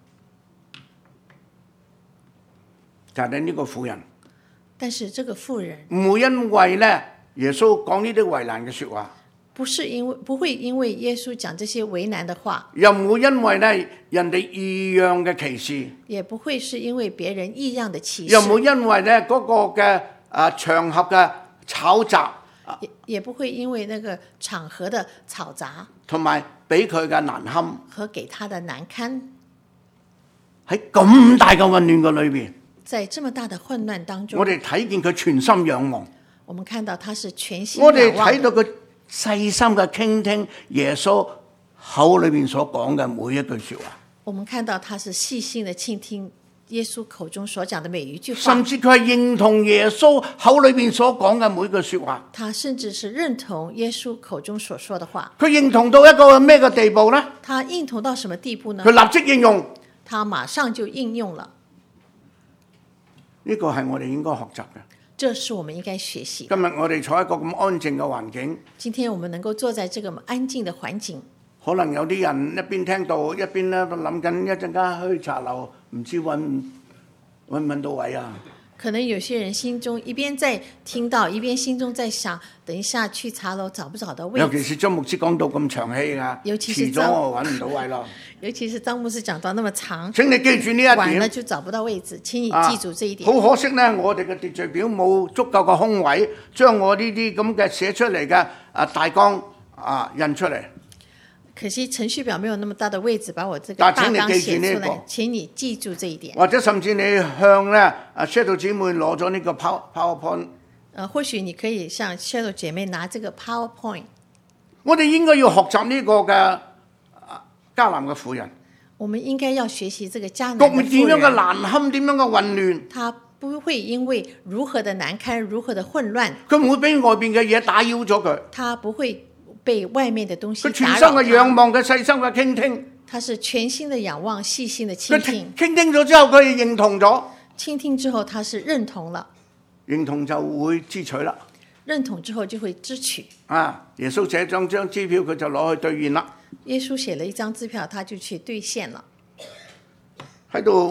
就係呢個婦人，
但是這個婦人
唔會因為咧耶穌講呢啲為難嘅説話，
不是因為不會因為耶穌講這些為難的話，
又唔會因為咧人哋異樣嘅歧視，
也不會是因為別人異樣的歧視，
又唔會因為咧嗰個嘅啊場合嘅吵雜，
也也不會因為那個場合的吵雜，
同埋俾佢嘅難堪
和給他的難堪，
喺咁大嘅混亂嘅裏邊，
在這麼大的混亂當中，
我哋睇見佢全心仰望，
我們看到他是全心仰望，
我哋睇到佢細心嘅傾聽耶穌口裏邊所講嘅每一句説話，
我們看到他是細心的傾聽耶穌口中所講的每一句話，
甚至佢係認同耶穌口裏邊所講嘅每句説話。
他甚至是認同耶穌口中所說的話。
佢認同到一個咩嘅地步呢？
他認同到什麼地步呢？
佢立即應用。
他馬上就應用了。
呢個係我哋應該學習嘅。
這是我們應該學習。
今日我哋坐喺一個咁安靜嘅環境。
今天我們能夠坐在這個安靜的環境。
可能有啲人一邊聽到一邊咧都諗緊一陣間去茶樓，唔知揾揾唔揾到位啊！
可能有些人心中一邊在聽到，一邊心中在想，等一下去茶樓找不找到位置。
尤其是張牧師講到咁長氣㗎，
尤其是
遲咗我揾唔到位咯。
尤其是張牧師講到那麼長，
請你記住呢一點。
晚了就找不到位置，請你記住這一點。
好、啊、可惜呢，我哋嘅秩序表冇足夠嘅空位，將我呢啲咁嘅寫出嚟嘅啊大綱啊印出嚟。
可惜程序表沒有那麼大的位置，把我這個大綱寫出來。請你記住這一點。
或者甚至你向咧啊 Shadow 姐妹攞咗呢個 Power PowerPoint。
呃，或許你可以向 Shadow 姐妹拿這個 PowerPoint。
我哋應該要學習呢個嘅迦南嘅婦人。
我們應該要學習這個迦南嘅婦人。
點樣嘅難堪，點樣嘅混亂。
他不會因為如何的難堪，如何的混亂。
佢唔會俾外邊嘅嘢打擾咗佢。
他不會被外面的東西打擾。
佢全心嘅仰望，佢細心嘅傾聽。
他是全心的仰望，細心的傾聽。
傾聽咗之後，佢認同咗。
傾聽之後，他是認同了。
認同就會支取啦。
認同之後就會支取。
啊！耶穌寫張張支票，佢就攞去兌現啦。
耶穌寫了一張支票，他就去兌現了。
喺度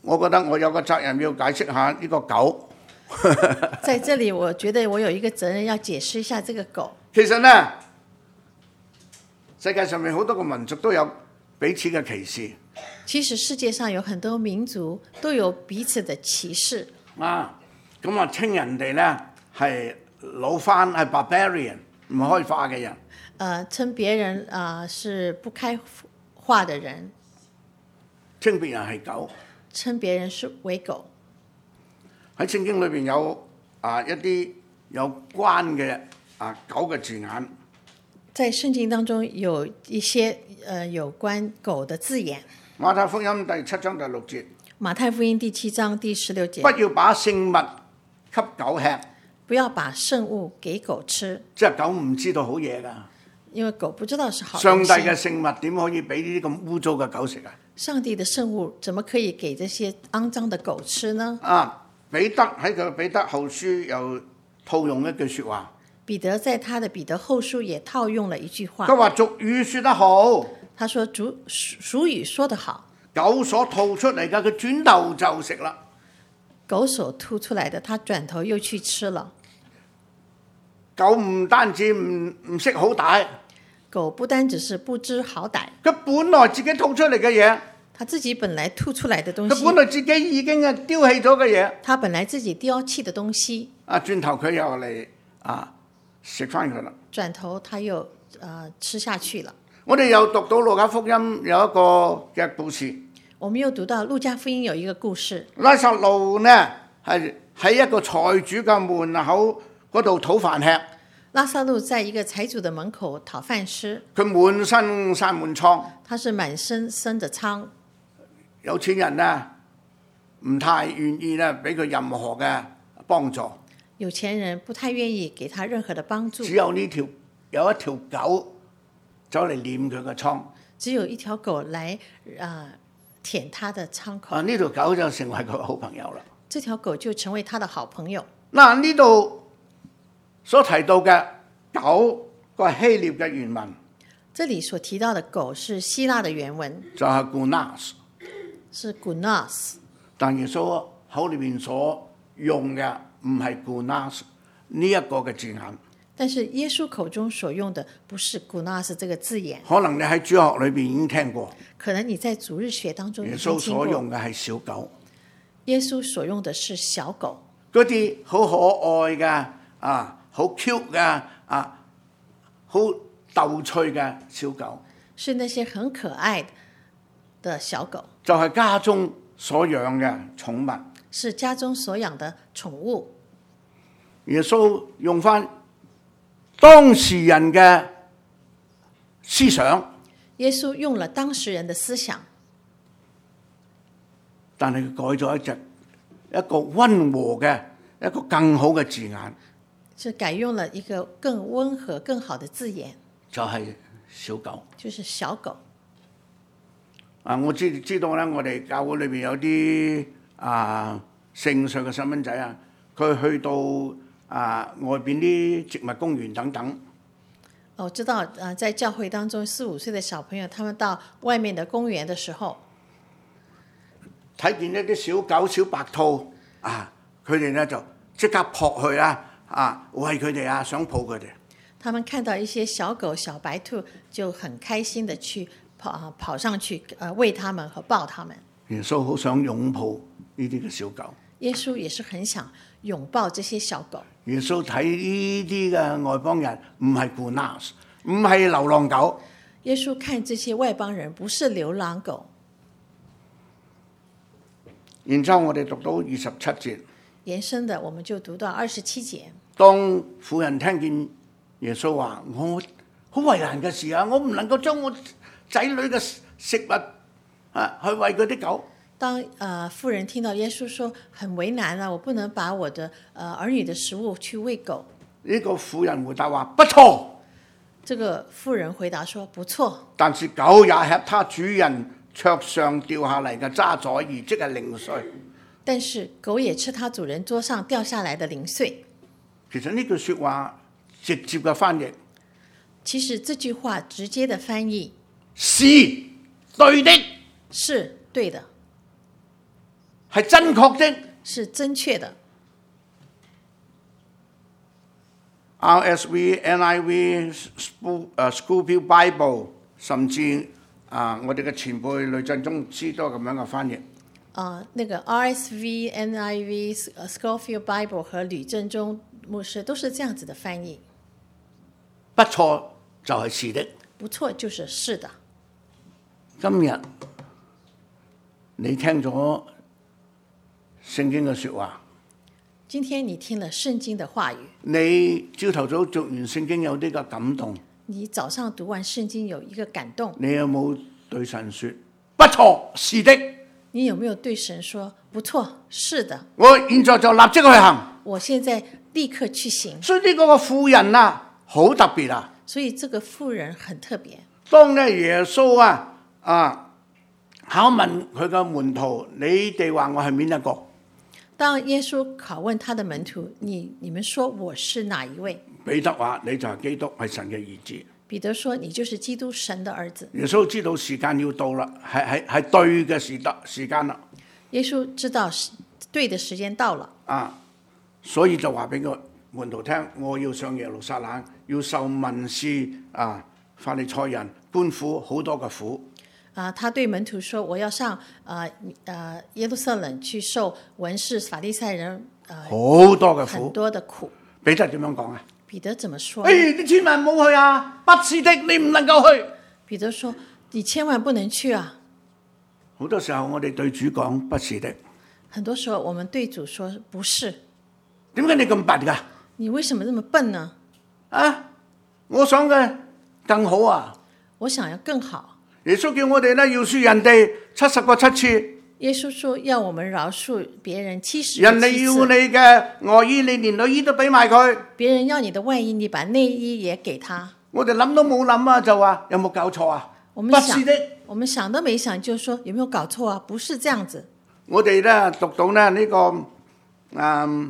我覺得我有個責任要解釋下呢個狗。
在這裡，我覺得我有一個責任要解釋一下這個狗。
其實呢，世界上面好多個民族都有彼此嘅歧視。
其實世界上有很多民族都有彼此的歧視。
啊，咁啊稱人哋呢係老番，係 barbarian， 唔開化嘅人。
呃，稱別人啊、呃、是不開化的人，
稱別人係狗，
稱別人是為狗。
喺聖經裏邊有啊一啲有關嘅啊狗嘅字眼。
在聖經當中有一些呃有關狗的字眼。
馬太福音第七章第六節。
馬太福音第七章第十六節。
不要把聖物給狗吃。
不要把聖物給狗吃。
即係狗唔知道好嘢㗎。
因為狗不知道是好東西。
上帝嘅聖物點可以俾呢啲咁污糟嘅狗食啊？
上帝的聖物怎麼可以給這些骯髒的狗吃呢？
啊，彼得喺佢彼得後書又套用一句説話。
彼得在他的彼得後書也套用了一句話。
佢話俗語説得好。
他說俗俗語說得好。
狗所吐出嚟嘅，佢轉頭就食啦。
狗所吐出來的，他轉頭又去吃了。
狗唔單止唔唔識好歹。
狗不單只是不知好歹，
佢本來自己吐出嚟嘅嘢，
他自己本來吐出來的東西，
佢本來自己已經啊丟棄咗嘅嘢，
他本來自己丟棄的東西，
啊轉頭佢又嚟啊食翻佢啦，
轉頭他又啊、呃、吃下去了。
我哋又讀到路加福音有一個嘅故事，
我們又讀到路加福音有一個故事，
拉撒路呢係喺一個財主嘅門口嗰度討飯吃。
拉撒路在一個財主的門口討飯吃，
佢滿身生滿瘡，
他是滿身生着瘡。
有錢人呢唔太願意呢俾佢任何嘅幫助。
有錢人不太願意給他任何的幫助。
只有呢條有一條狗走嚟舔佢嘅瘡，
只有一條狗來啊、呃、舔他的瘡口。
啊呢條狗就成為佢好朋友啦。
這條狗就成為他的好朋友。
嗱呢度所提到嘅狗個希臘嘅原文，
這裡所提到的狗是希臘的原文，
就係 gunas，
是 gunas。
但耶穌口裏邊所用嘅唔係 gunas 呢一個嘅字眼。
但是耶穌口中所用的不是 gunas 這個字眼。
可能你喺主學裏邊已經聽過。
可能你在主日學當中已
耶穌
經聽過。
所用嘅係小狗。
耶穌所用的是小狗。
嗰啲好可愛嘅啊，好 cute 嘅啊，好逗趣嘅小狗。
是那些很可愛的小狗。
就係家中所養嘅寵物。
是家中所養的寵物。
耶穌用翻當時人嘅思想。
耶穌用了當時人的思想，
但係佢改咗一隻一個溫和嘅一個更好嘅字眼，
是改用了一個更溫和更好的字眼，
就係小狗，
就是小狗。
啊，我知知道咧，我哋教會裏邊有啲啊四歲嘅細蚊仔啊，佢去到啊外邊啲植物公園等等。
我知道啊，在教會當中四五歲的小朋友，他們到外面的公園的時候，
睇見一啲小狗、小白兔啊，佢哋咧就即刻撲去啊，啊餵佢哋啊，想抱佢哋。
他們看到一些小狗、小白兔，就很開心的去跑啊跑上去，呃餵他們和抱他們。
耶穌好想擁抱呢啲嘅小狗。
耶穌也是很想擁抱這些小狗。
耶穌睇呢啲嘅外邦人唔係 gunas， 唔係流浪狗。
耶穌看這些外邦人不是流浪狗。
然之後我哋讀到二十七節，
延伸的我們就讀到二十七節。
當婦人聽見耶穌話：我好為難嘅事啊，我唔能夠將我仔女嘅食物啊去餵嗰啲狗。
當呃婦人聽到耶穌說很為難啊，我不能把我的呃兒女的食物去餵狗。
呢個婦人回答話：不錯。
這個婦人回答說：不錯。
但是狗也吃他主人桌上掉下嚟嘅渣滓，而即係零碎。
但是狗也吃它主人桌上掉下來的零碎。
其實呢句說話直接嘅翻譯，
其實這句話直接的翻譯
是對的，
是對的。
係真確的。
是正確的。
R S V、N I V、School 誒 Schoolfield Bible， 甚至啊，我哋嘅前輩雷振中師都係咁樣嘅翻譯。
啊、呃，那個 R S V、N I V、Schoolfield Bible 和呂振中牧師都是這樣子的翻譯。
不錯就係是的，
不錯就是是的。
今日你聽咗聖經嘅説話，
今天你聽了聖經的話語，
你朝頭早讀完聖經有啲嘅感動，
你早上讀完聖經有一個感動，
你有冇對神説不錯是的？
你有沒有對神說不錯是的？
我現在就立即去行。
我現在立刻去行。
所以呢個婦人啊，好特別啊。
所以這個婦人很特別。
當咧耶穌啊啊考問佢嘅門徒，你哋話我係邊一個？
當耶穌拷問他的門徒，你你們說我是哪一位？
彼得話：你就係基督，係神嘅兒子。
彼得說：你就是基督，神的兒子。
耶穌知道時間要到啦，係係係對嘅時得時間啦。
耶穌知道對的時間到了
啊，所以就話俾個門徒聽：我要上耶路撒冷，要受文士啊、法利賽人、官府好多嘅苦。
啊，他對門徒說：我要上啊啊耶路撒冷去受文士、法利賽人啊
好多嘅苦，
很多的苦。
彼得點樣講啊？
彼得怎麼說？
哎，你千萬唔好去啊！不是的，你唔能夠去。
彼得說：你千萬不能去啊！
好多時候我哋對主講不是的。
很多時候我們對主說不是。
點解你咁笨㗎？
你為什麼這麼笨呢？
啊！我想嘅更好啊！
我想要更好。
耶穌叫我哋咧饒恕人哋七十個七次。
耶穌說要我們饒恕別人七十。
人哋要你嘅外衣，你連內衣都俾埋佢。
別人要你的外衣，你把內衣也給他。
我哋諗都冇諗啊，就話有冇搞錯啊？
我們想，不是的，我們想都沒想，就說有沒有搞錯啊？不是這樣子。
我哋咧讀到咧呢、這個嗯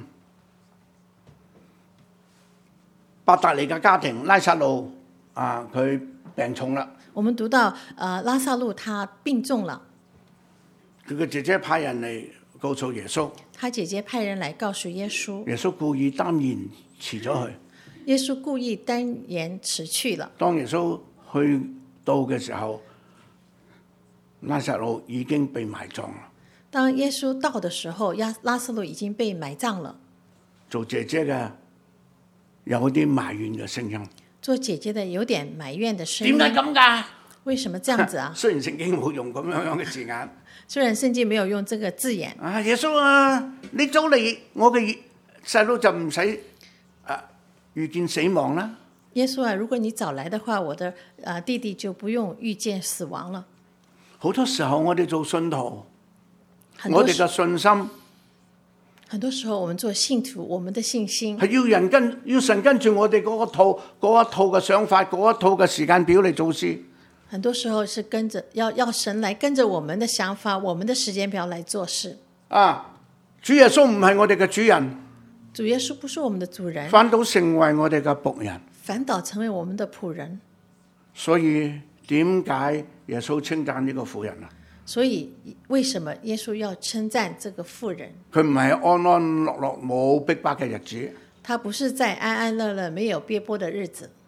伯大尼嘅家庭拉撒路啊，佢病重啦。
我們讀到呃拉撒路他病重了。
佢嘅姐姐派人嚟告訴耶穌，
他姐姐派人來告訴耶穌，
耶穌故意單言辭咗去。
耶穌故意單言辭去了。
當耶穌去到嘅時候，拉撒路已經被埋葬啦。
當耶穌到的時候，拉拉撒路已經被埋葬了。
做姐姐嘅有啲埋怨嘅聲音，
做姐姐的有點埋怨的聲音。
點解咁㗎？
為什麼這樣子啊？
雖然聖經冇用咁樣樣嘅字眼。
雖然聖經沒有用這個字眼，
啊，耶穌啊，你早嚟，我嘅細佬就唔使啊遇見死亡啦。
耶穌啊，如果你早來的話，我的啊弟弟就不用遇見死亡了。
好多時候我哋做信徒，我哋嘅信心，
很多時候我們做信徒，我們的信心
係要人跟要神跟住我哋嗰個套嗰一套嘅想法，嗰一套嘅時間表嚟做事。
很多時候是跟着要要神來跟着我們的想法，我們的時間表來做事。
啊，主耶穌唔係我哋嘅主人，
主耶穌不是我們的主人，
反倒成為我哋嘅僕人，
反倒成為我們的僕人。
所以點解耶穌稱讚呢個婦人啊？
所以為什麼耶穌要稱讚這個婦人？
佢唔係安安樂樂冇逼迫嘅日子，
他不是在安安樂樂沒有逼迫的日子。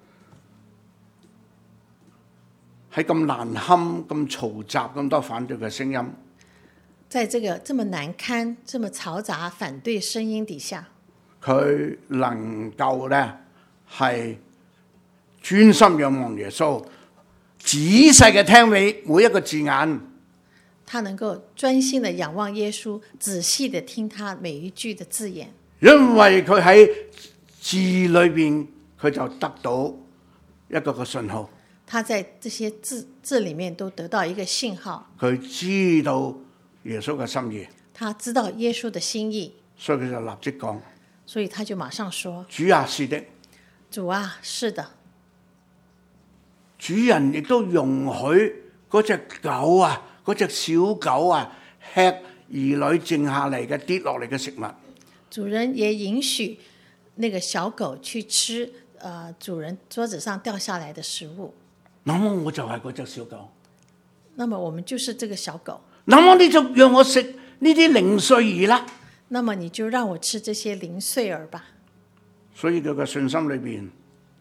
喺咁難堪、咁嘈雜、咁多反對嘅聲音，
在這個這麼難堪、這麼嘈雜反對聲音底下，
佢能夠咧係專心仰望耶穌，仔細嘅聽你每一個字眼。
他能夠專心的仰望耶穌，仔細的聽他每一句的字眼，
因為佢喺字裏邊，佢就得到一個個信號。
他在這些字字裏面都得到一個信號，
佢知道耶穌嘅心意，
他知道耶穌的心意，
所以佢就立即講，
所以他就馬上說：
主啊，是的，
主啊，是的。
主人亦都容許嗰隻狗啊，嗰隻小狗啊，吃兒女剩下嚟嘅跌落嚟嘅食物。
主人也允許那個小狗去吃，呃，主人桌子上掉下來的食物。
那麼我就係嗰隻小狗，
那麼我們就是這個小狗。
那麼你就讓我食呢啲零碎兒啦。
那麼你就讓我吃這些零碎兒吧。
所以佢嘅信心裏邊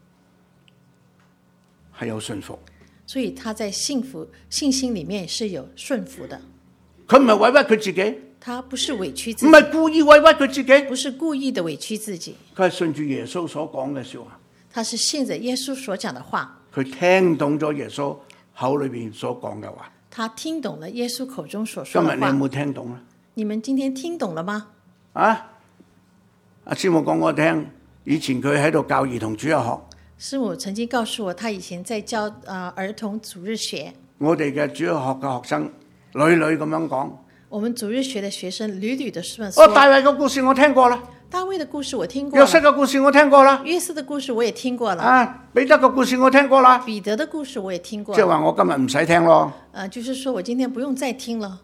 係有信服。
所以他在幸福信心裡面是有順服的。
佢唔係委屈佢自己，
他不是委屈自己，
唔係故意委屈佢自己，
不是故意的委屈自己。
佢係順住耶穌所講嘅說話。
他是信着耶穌所講的話。
佢聽懂咗耶穌口裏邊所講嘅話。
他聽懂了耶穌口中所說的話。
今日你有冇聽懂咧？
你們今天聽懂了嗎？
啊！阿師母講我聽，以前佢喺度教兒童主日學。
師母曾經告訴我，他以前在教啊、呃、兒童主日學。
我哋嘅主日學嘅學生屢屢咁樣講。
我們主日學嘅學生屢屢的說。哦，
大衛嘅故事我聽過啦。
大衛嘅故事我聽過。
約瑟嘅故事我聽過啦。
約瑟嘅故事我也聽過了。
啊，彼得嘅故事我聽過啦。
彼得嘅故事我也聽過。
即係話我今日唔使聽咯。
啊，就是說我今天不用再聽了。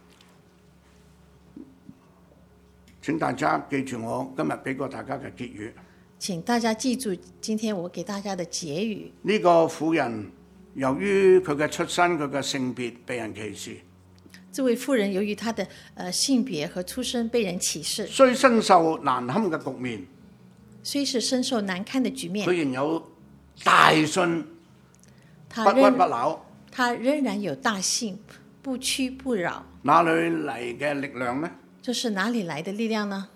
請大家記住我今日俾過大家嘅結語。
請大家記住今天我給大家的結語。
呢個婦人由於佢嘅出身、佢嘅性別被人歧視。
這位婦人由於她的呃性別和出身被人歧視，
雖身受難堪嘅局面，
雖是身受難堪的局面，
佢仍有大信，不屈不撓。
他仍然有大信，不屈不撓。
哪裏嚟嘅力量呢？
就是哪裏來的力量呢？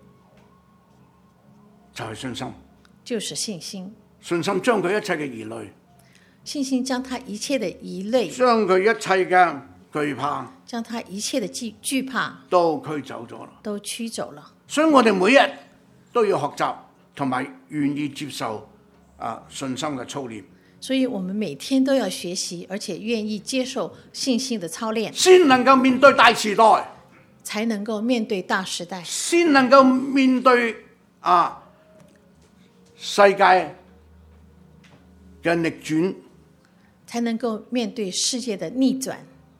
就係信心，
就是信心。
信心將佢一切嘅疑慮，
信心將他一切的疑慮，
將佢一切嘅懼怕，
將他一切的懼懼怕
都驅走咗啦，
都驅走了。
所以我哋每日都要學習同埋願意接受啊信心嘅操練。
所以我們每天都要學習，而且願意接受信心的操練，
先能夠面對大時代，
才能夠面對大時代，
先能夠面對啊世界嘅逆轉，
才能夠面對世界的逆轉。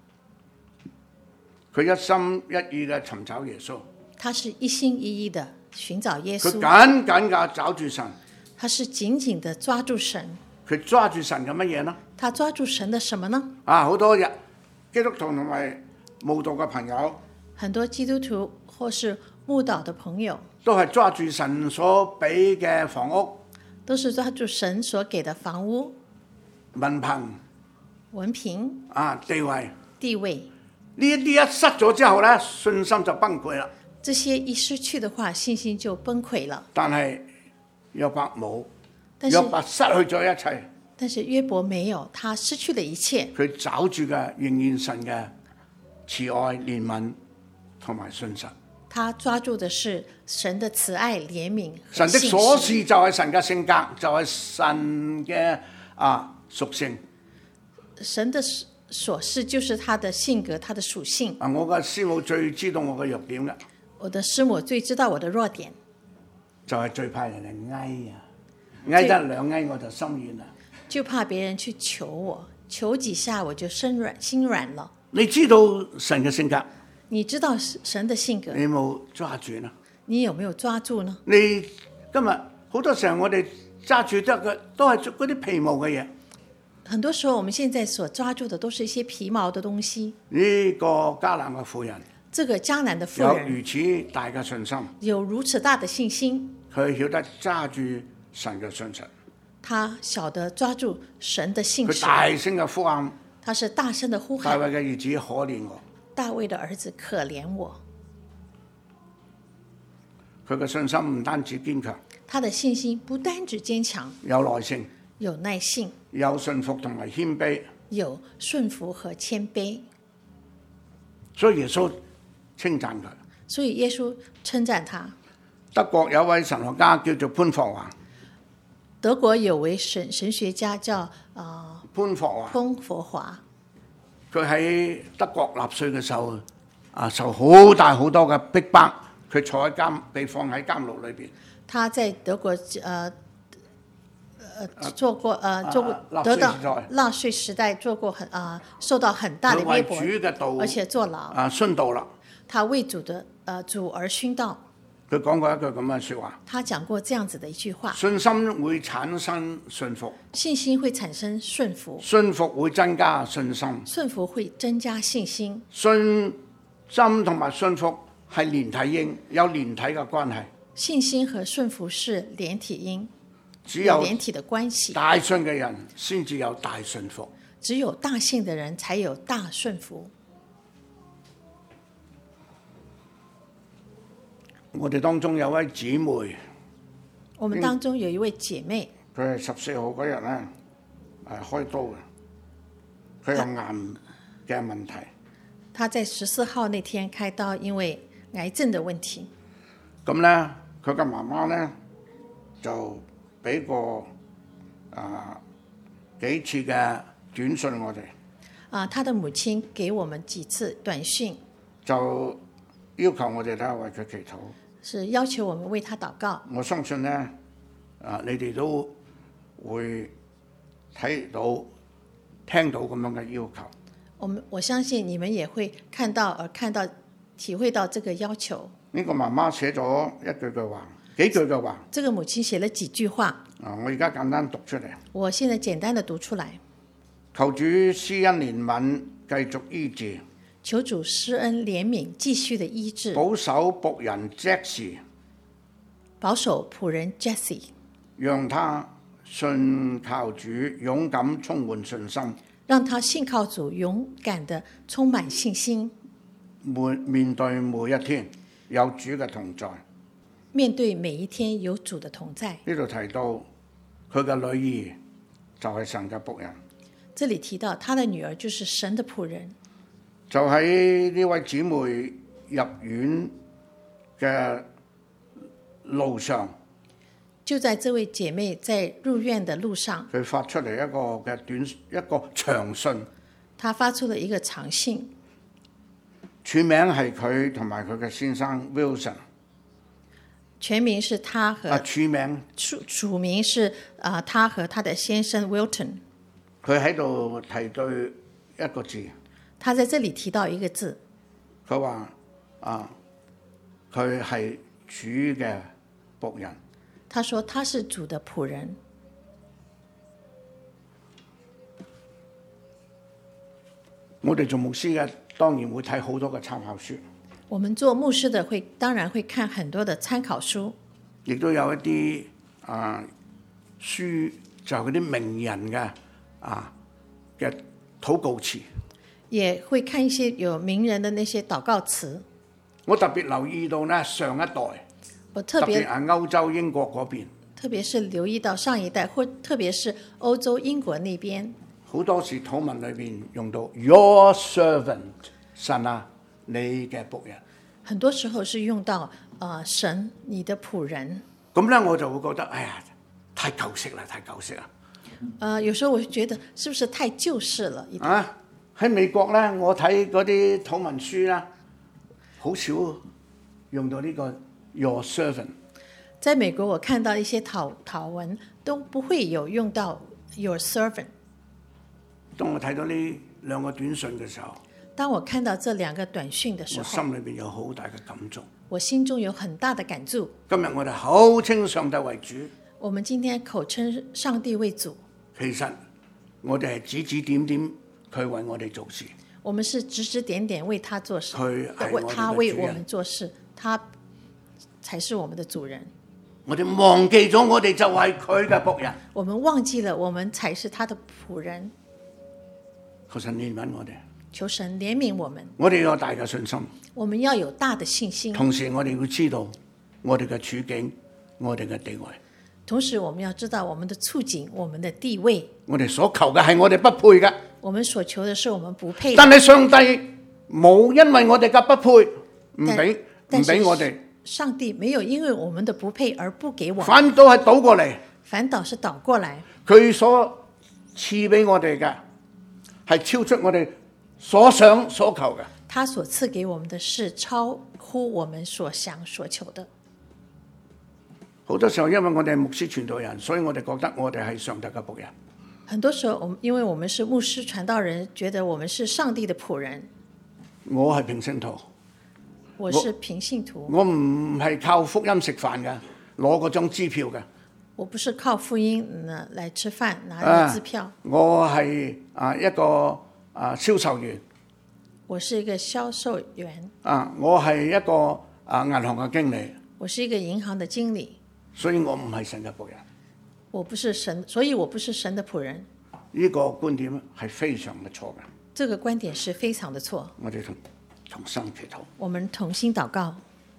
佢一心一意嘅尋找耶穌，
他是一心一意的尋找耶穌，
佢緊緊嘅抓住神，
他是緊緊的抓住神。
佢抓住神嘅乜嘢呢？
他抓住神的什麼呢？
啊，好多日基督徒同埋慕道嘅朋友，
很多基督徒或是慕道的朋友，
都係抓住神所俾嘅房屋，
都是抓住神所給的房屋、
文憑、
文憑
啊地位、
地位。
呢一啲一失咗之後咧，信心就崩潰啦。
這些一失去的話，信心就崩潰了。
但係約伯冇，
但是
約伯失去咗一切。
但是約伯沒有，他失去了一切。
佢找住嘅仍然神嘅慈愛、憐憫同埋信實。
他抓住的是神的慈愛、憐憫和
神的
信
所
實。
事就係神嘅性格，就係、是、神嘅啊屬性。
神的所事就是他的性格，他的屬性。
啊，我嘅師母最知道我嘅弱點嘅。
我的師母最知道我的弱點，
就係、是、最怕人哋哀啊，哀得兩哀我就心軟啦。
就怕別人去求我，求幾下我就心軟心軟了。
你知道神嘅性格，
你知道神的性格，
你有冇抓住呢？
你有沒有抓住呢？
你今日好多時候我哋揸住得嘅都係嗰啲皮毛嘅嘢。
很多時候我們現在所抓住的都是一些皮毛的東西。
呢個迦南嘅婦人，
這個迦南的婦
有
人
如此大嘅信心，
有如此大的信心，
佢曉得揸住神嘅信實。
他曉得抓住神的信實，
佢大聲嘅呼喊，
他是大聲的呼喊，
大衛嘅兒子可憐我。
大衛的兒子可憐我。
佢嘅信心唔單止堅強，
他的信心不單止堅強，
有耐性，
有耐性，
有順服同埋謙卑。
有順服和謙卑。
所以耶穌稱讚佢。
所以耶穌稱讚他。
德國有位神學家叫做潘霍華。
德國有位神神學家叫啊、呃、
潘霍華。
潘霍華。
佢喺德國納粹嘅時候啊，受好大好多嘅逼迫，佢坐喺監，被放喺監獄裏邊。
他在德國呃呃做過呃做過、
啊、
得到納粹時代做過很啊、呃、受到很大的逼迫，而且坐牢
啊殉道啦。
他為主的呃主而殉道。
佢講過一句咁嘅説話。
他講過這樣子的一句話：
信心會產生順服，
信心會產生順服，
順服會增加信心，
順服會增加信心，
信心同埋信服係連體嬰，有連體嘅關係。
信心和順服是連體嬰，
只有
連體的關係。
大信嘅人先至有大信服。
只有大信的人才有大順服。
我哋當中有位姊妹，
我們當中有一位姐妹，
佢係十四號嗰日咧係開刀嘅，佢有癌嘅問題。
她在十四號那天開刀，因為癌症的問題。
咁咧，佢嘅媽媽咧就俾過啊幾次嘅短信我哋。
啊，她的母親給我們幾次短訊，
就要求我哋睇下為佢祈禱。
是要求我們為她禱告。
我相信咧，啊，你哋都會睇到、聽到咁樣嘅要求。
我們我相信你們也會看到而看到、體會到這個要求。
呢個媽媽寫咗一句句話，幾句嘅話。
這個母親寫了幾句話。
啊，我而家簡單讀出嚟。
我現在簡單的讀出來。
求主施恩憐憫，繼續醫治。
求主施恩憐憫，繼續的醫治。
保守僕人 Jesse，
保守僕人 Jesse，
讓他信靠主，勇敢充滿信心。
讓他信靠主，勇敢的充滿信心。
面面對每一天有主嘅同在。
面對每一天有主的同在。
呢度提到佢嘅女兒就係神嘅僕人。
這裡提到他的女兒就是神的僕人。
就喺呢位姊妹入院嘅路上，
就在這位姐妹在入院的路上，
佢發出嚟一個嘅短一個長信。
她發出了一個長信，
署名係佢同埋佢嘅先生 Wilson。
全名是他和
啊，署名
署署名是啊，他和他的先生 Wilton。
佢喺度提對一個字。
他在這裡提到一個字，
佢話啊，佢係主嘅僕人。
他說他是主的僕人。
我哋做牧師嘅當然會睇好多嘅參考書。
我們做牧師的會當然會看很多的參考書，
亦都有一啲啊書就係嗰啲名人嘅啊嘅禱告詞。
也會看一些有名人的那些禱告詞。
我特別留意到呢上一代，
我特別
特別係歐洲英國嗰邊，
特別是留意到上一代，或特別是歐洲英國那邊，
好多時禱文裏邊用到 Your servant， 神啊，你嘅僕人。
很多時候是用到啊、呃、神你的僕人。
咁咧我就會覺得，哎呀，太舊式啦，太舊式啦。
呃，有時候我會覺得，是不是太舊式了？
啊！喺美國咧，我睇嗰啲禱文書啦，好少用到呢個 Your servant。
在美國，我看到一些禱禱文都不會有用到 Your servant。
當我睇到呢兩個短信嘅時候，
當我看到這兩個短訊的時候，
我心裏邊有好大嘅感觸。
我心中有很大的感觸。
今日我哋口稱上帝為主，
我們今天口稱上帝為主，
其實我哋係指指點點。佢為我哋做事，
我們是指指點點為他做事，
佢係我哋嘅主人，
他為我們做事，他才是我們的主人。
我哋忘記咗，我哋就係佢嘅僕人。
我們忘記了，我們才是他的僕人。
求神憐憫我哋，
求神憐憫我們。
我哋有大嘅信心，
我們要有大的信心。
同時，我哋要知道我哋嘅處境，我哋嘅地位。
同時，我們要知道我們的處境，我們的地位。
我哋所求嘅係我哋不配嘅。
我們所求的是我們不配的。
但係上帝冇因為我哋嘅不配唔俾唔俾我哋。
上帝沒有因為我們的不配而不給我們。
反倒係倒過嚟。
反倒是倒過來。
佢所賜俾我哋嘅係超出我哋所想所求嘅。
他所賜給我們的是超乎我們所想所求的。
好多時候，因為我哋係牧師傳道人，所以我哋覺得我哋係上帝嘅僕人。
很多時候，我們因為我們是牧師傳道人，覺得我們是上帝的僕人。
我係平信徒，
我是平信徒。
我唔係靠福音食飯嘅，攞嗰張支票嘅。
我不是靠福音呢來吃飯，拿個支票。
啊、我係啊一個啊銷售員。
我是一個銷售員，
啊，我係一個啊銀行嘅經理，
我是一個銀行的經理，
所以我唔係神嘅僕人。
我不是神，所以我不是神的僕人。
呢個觀點係非常嘅錯嘅。
這個觀點是非常的錯。
我哋同同心祈禱，
我們同心禱告。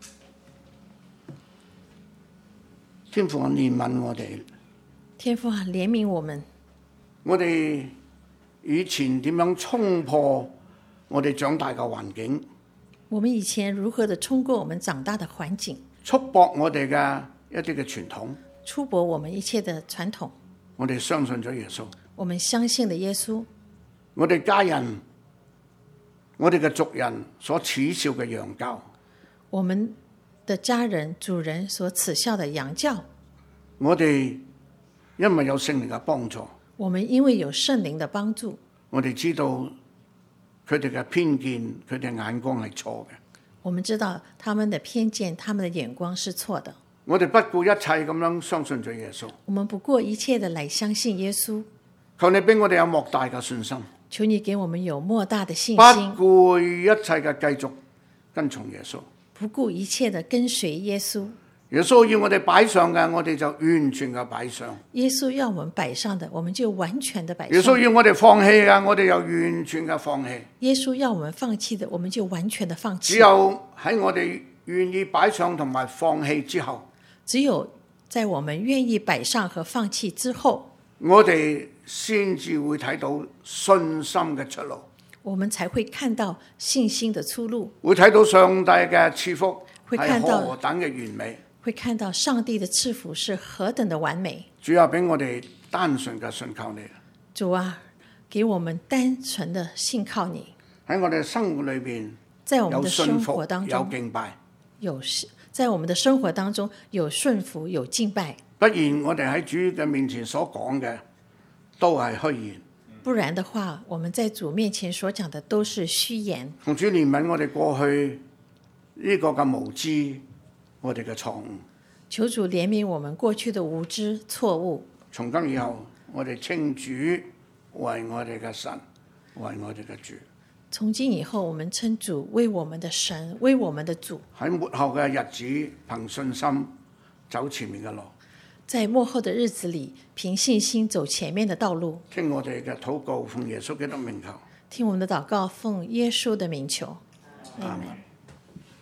天父啊，憐憫我哋。
天父啊，憐憫我們。
我哋以前點樣衝破我哋長大嘅環境？
我們以前如何的衝過我們長大的環境？
束縛我哋嘅一啲嘅傳統。
束縛我們一切的傳統。
我哋相信咗耶穌。
我們相信了耶穌。
我哋家人，我哋嘅族人所恥笑嘅洋教。
我們的家人、主人所恥笑的洋教。
我哋因為有聖靈嘅幫助。
我們因為有聖靈的幫助。
我哋知道佢哋嘅偏見，佢哋眼光係錯嘅。
我們知道他們的偏見，他們的眼光是錯的。
我哋不顧一切咁樣相信咗耶穌。
我們不顧一切的來相信耶穌。
求你俾我哋有莫大嘅信心。
求你給我們有莫大的信心。
不顧一切嘅繼續跟從耶穌。
不顧一切的跟隨耶穌。
耶穌要我哋擺上嘅，我哋就完全嘅擺上。
耶穌要我們擺上的，我們就完全的擺上。
耶穌要我哋放棄嘅，我哋又完全嘅放棄。
耶穌要我們放棄的，我們就完全的放棄。
只有喺我哋願意擺上同埋放棄之後，
只有在我們願意擺上和放棄之後，
我哋先至會睇到信心嘅出路。
我們才會看到信心的出路，
會睇到上帝嘅賜福係
會看到
何等嘅完美。
會看到上帝的賜福是何等的完美。
主啊，俾我哋單純嘅信靠你。
主啊，給我們單純的信靠你。
喺我哋生活裏邊，
在我們的生
有信服
活當中，
有敬拜。
有在我們的生活當中有順服有敬拜。
不然我哋喺主嘅面前所講嘅都係虛言。
不然的話，我們在主面前所講的都是虛言。
同主憐憫我哋過去呢個嘅無知，我哋嘅錯誤。
求主憐憫我們過去的無知錯誤。
從今以後，我哋稱主為我哋嘅神，為我哋嘅主。
從今以後，我們稱主為我們的神，為我們的主。
喺末後嘅日子，憑信心走前面嘅路。
在末後的日子裏，憑信心走前面的道路。
聽我哋嘅禱告，奉耶穌基督名求。
聽我們的禱告，奉耶穌的名求。阿門。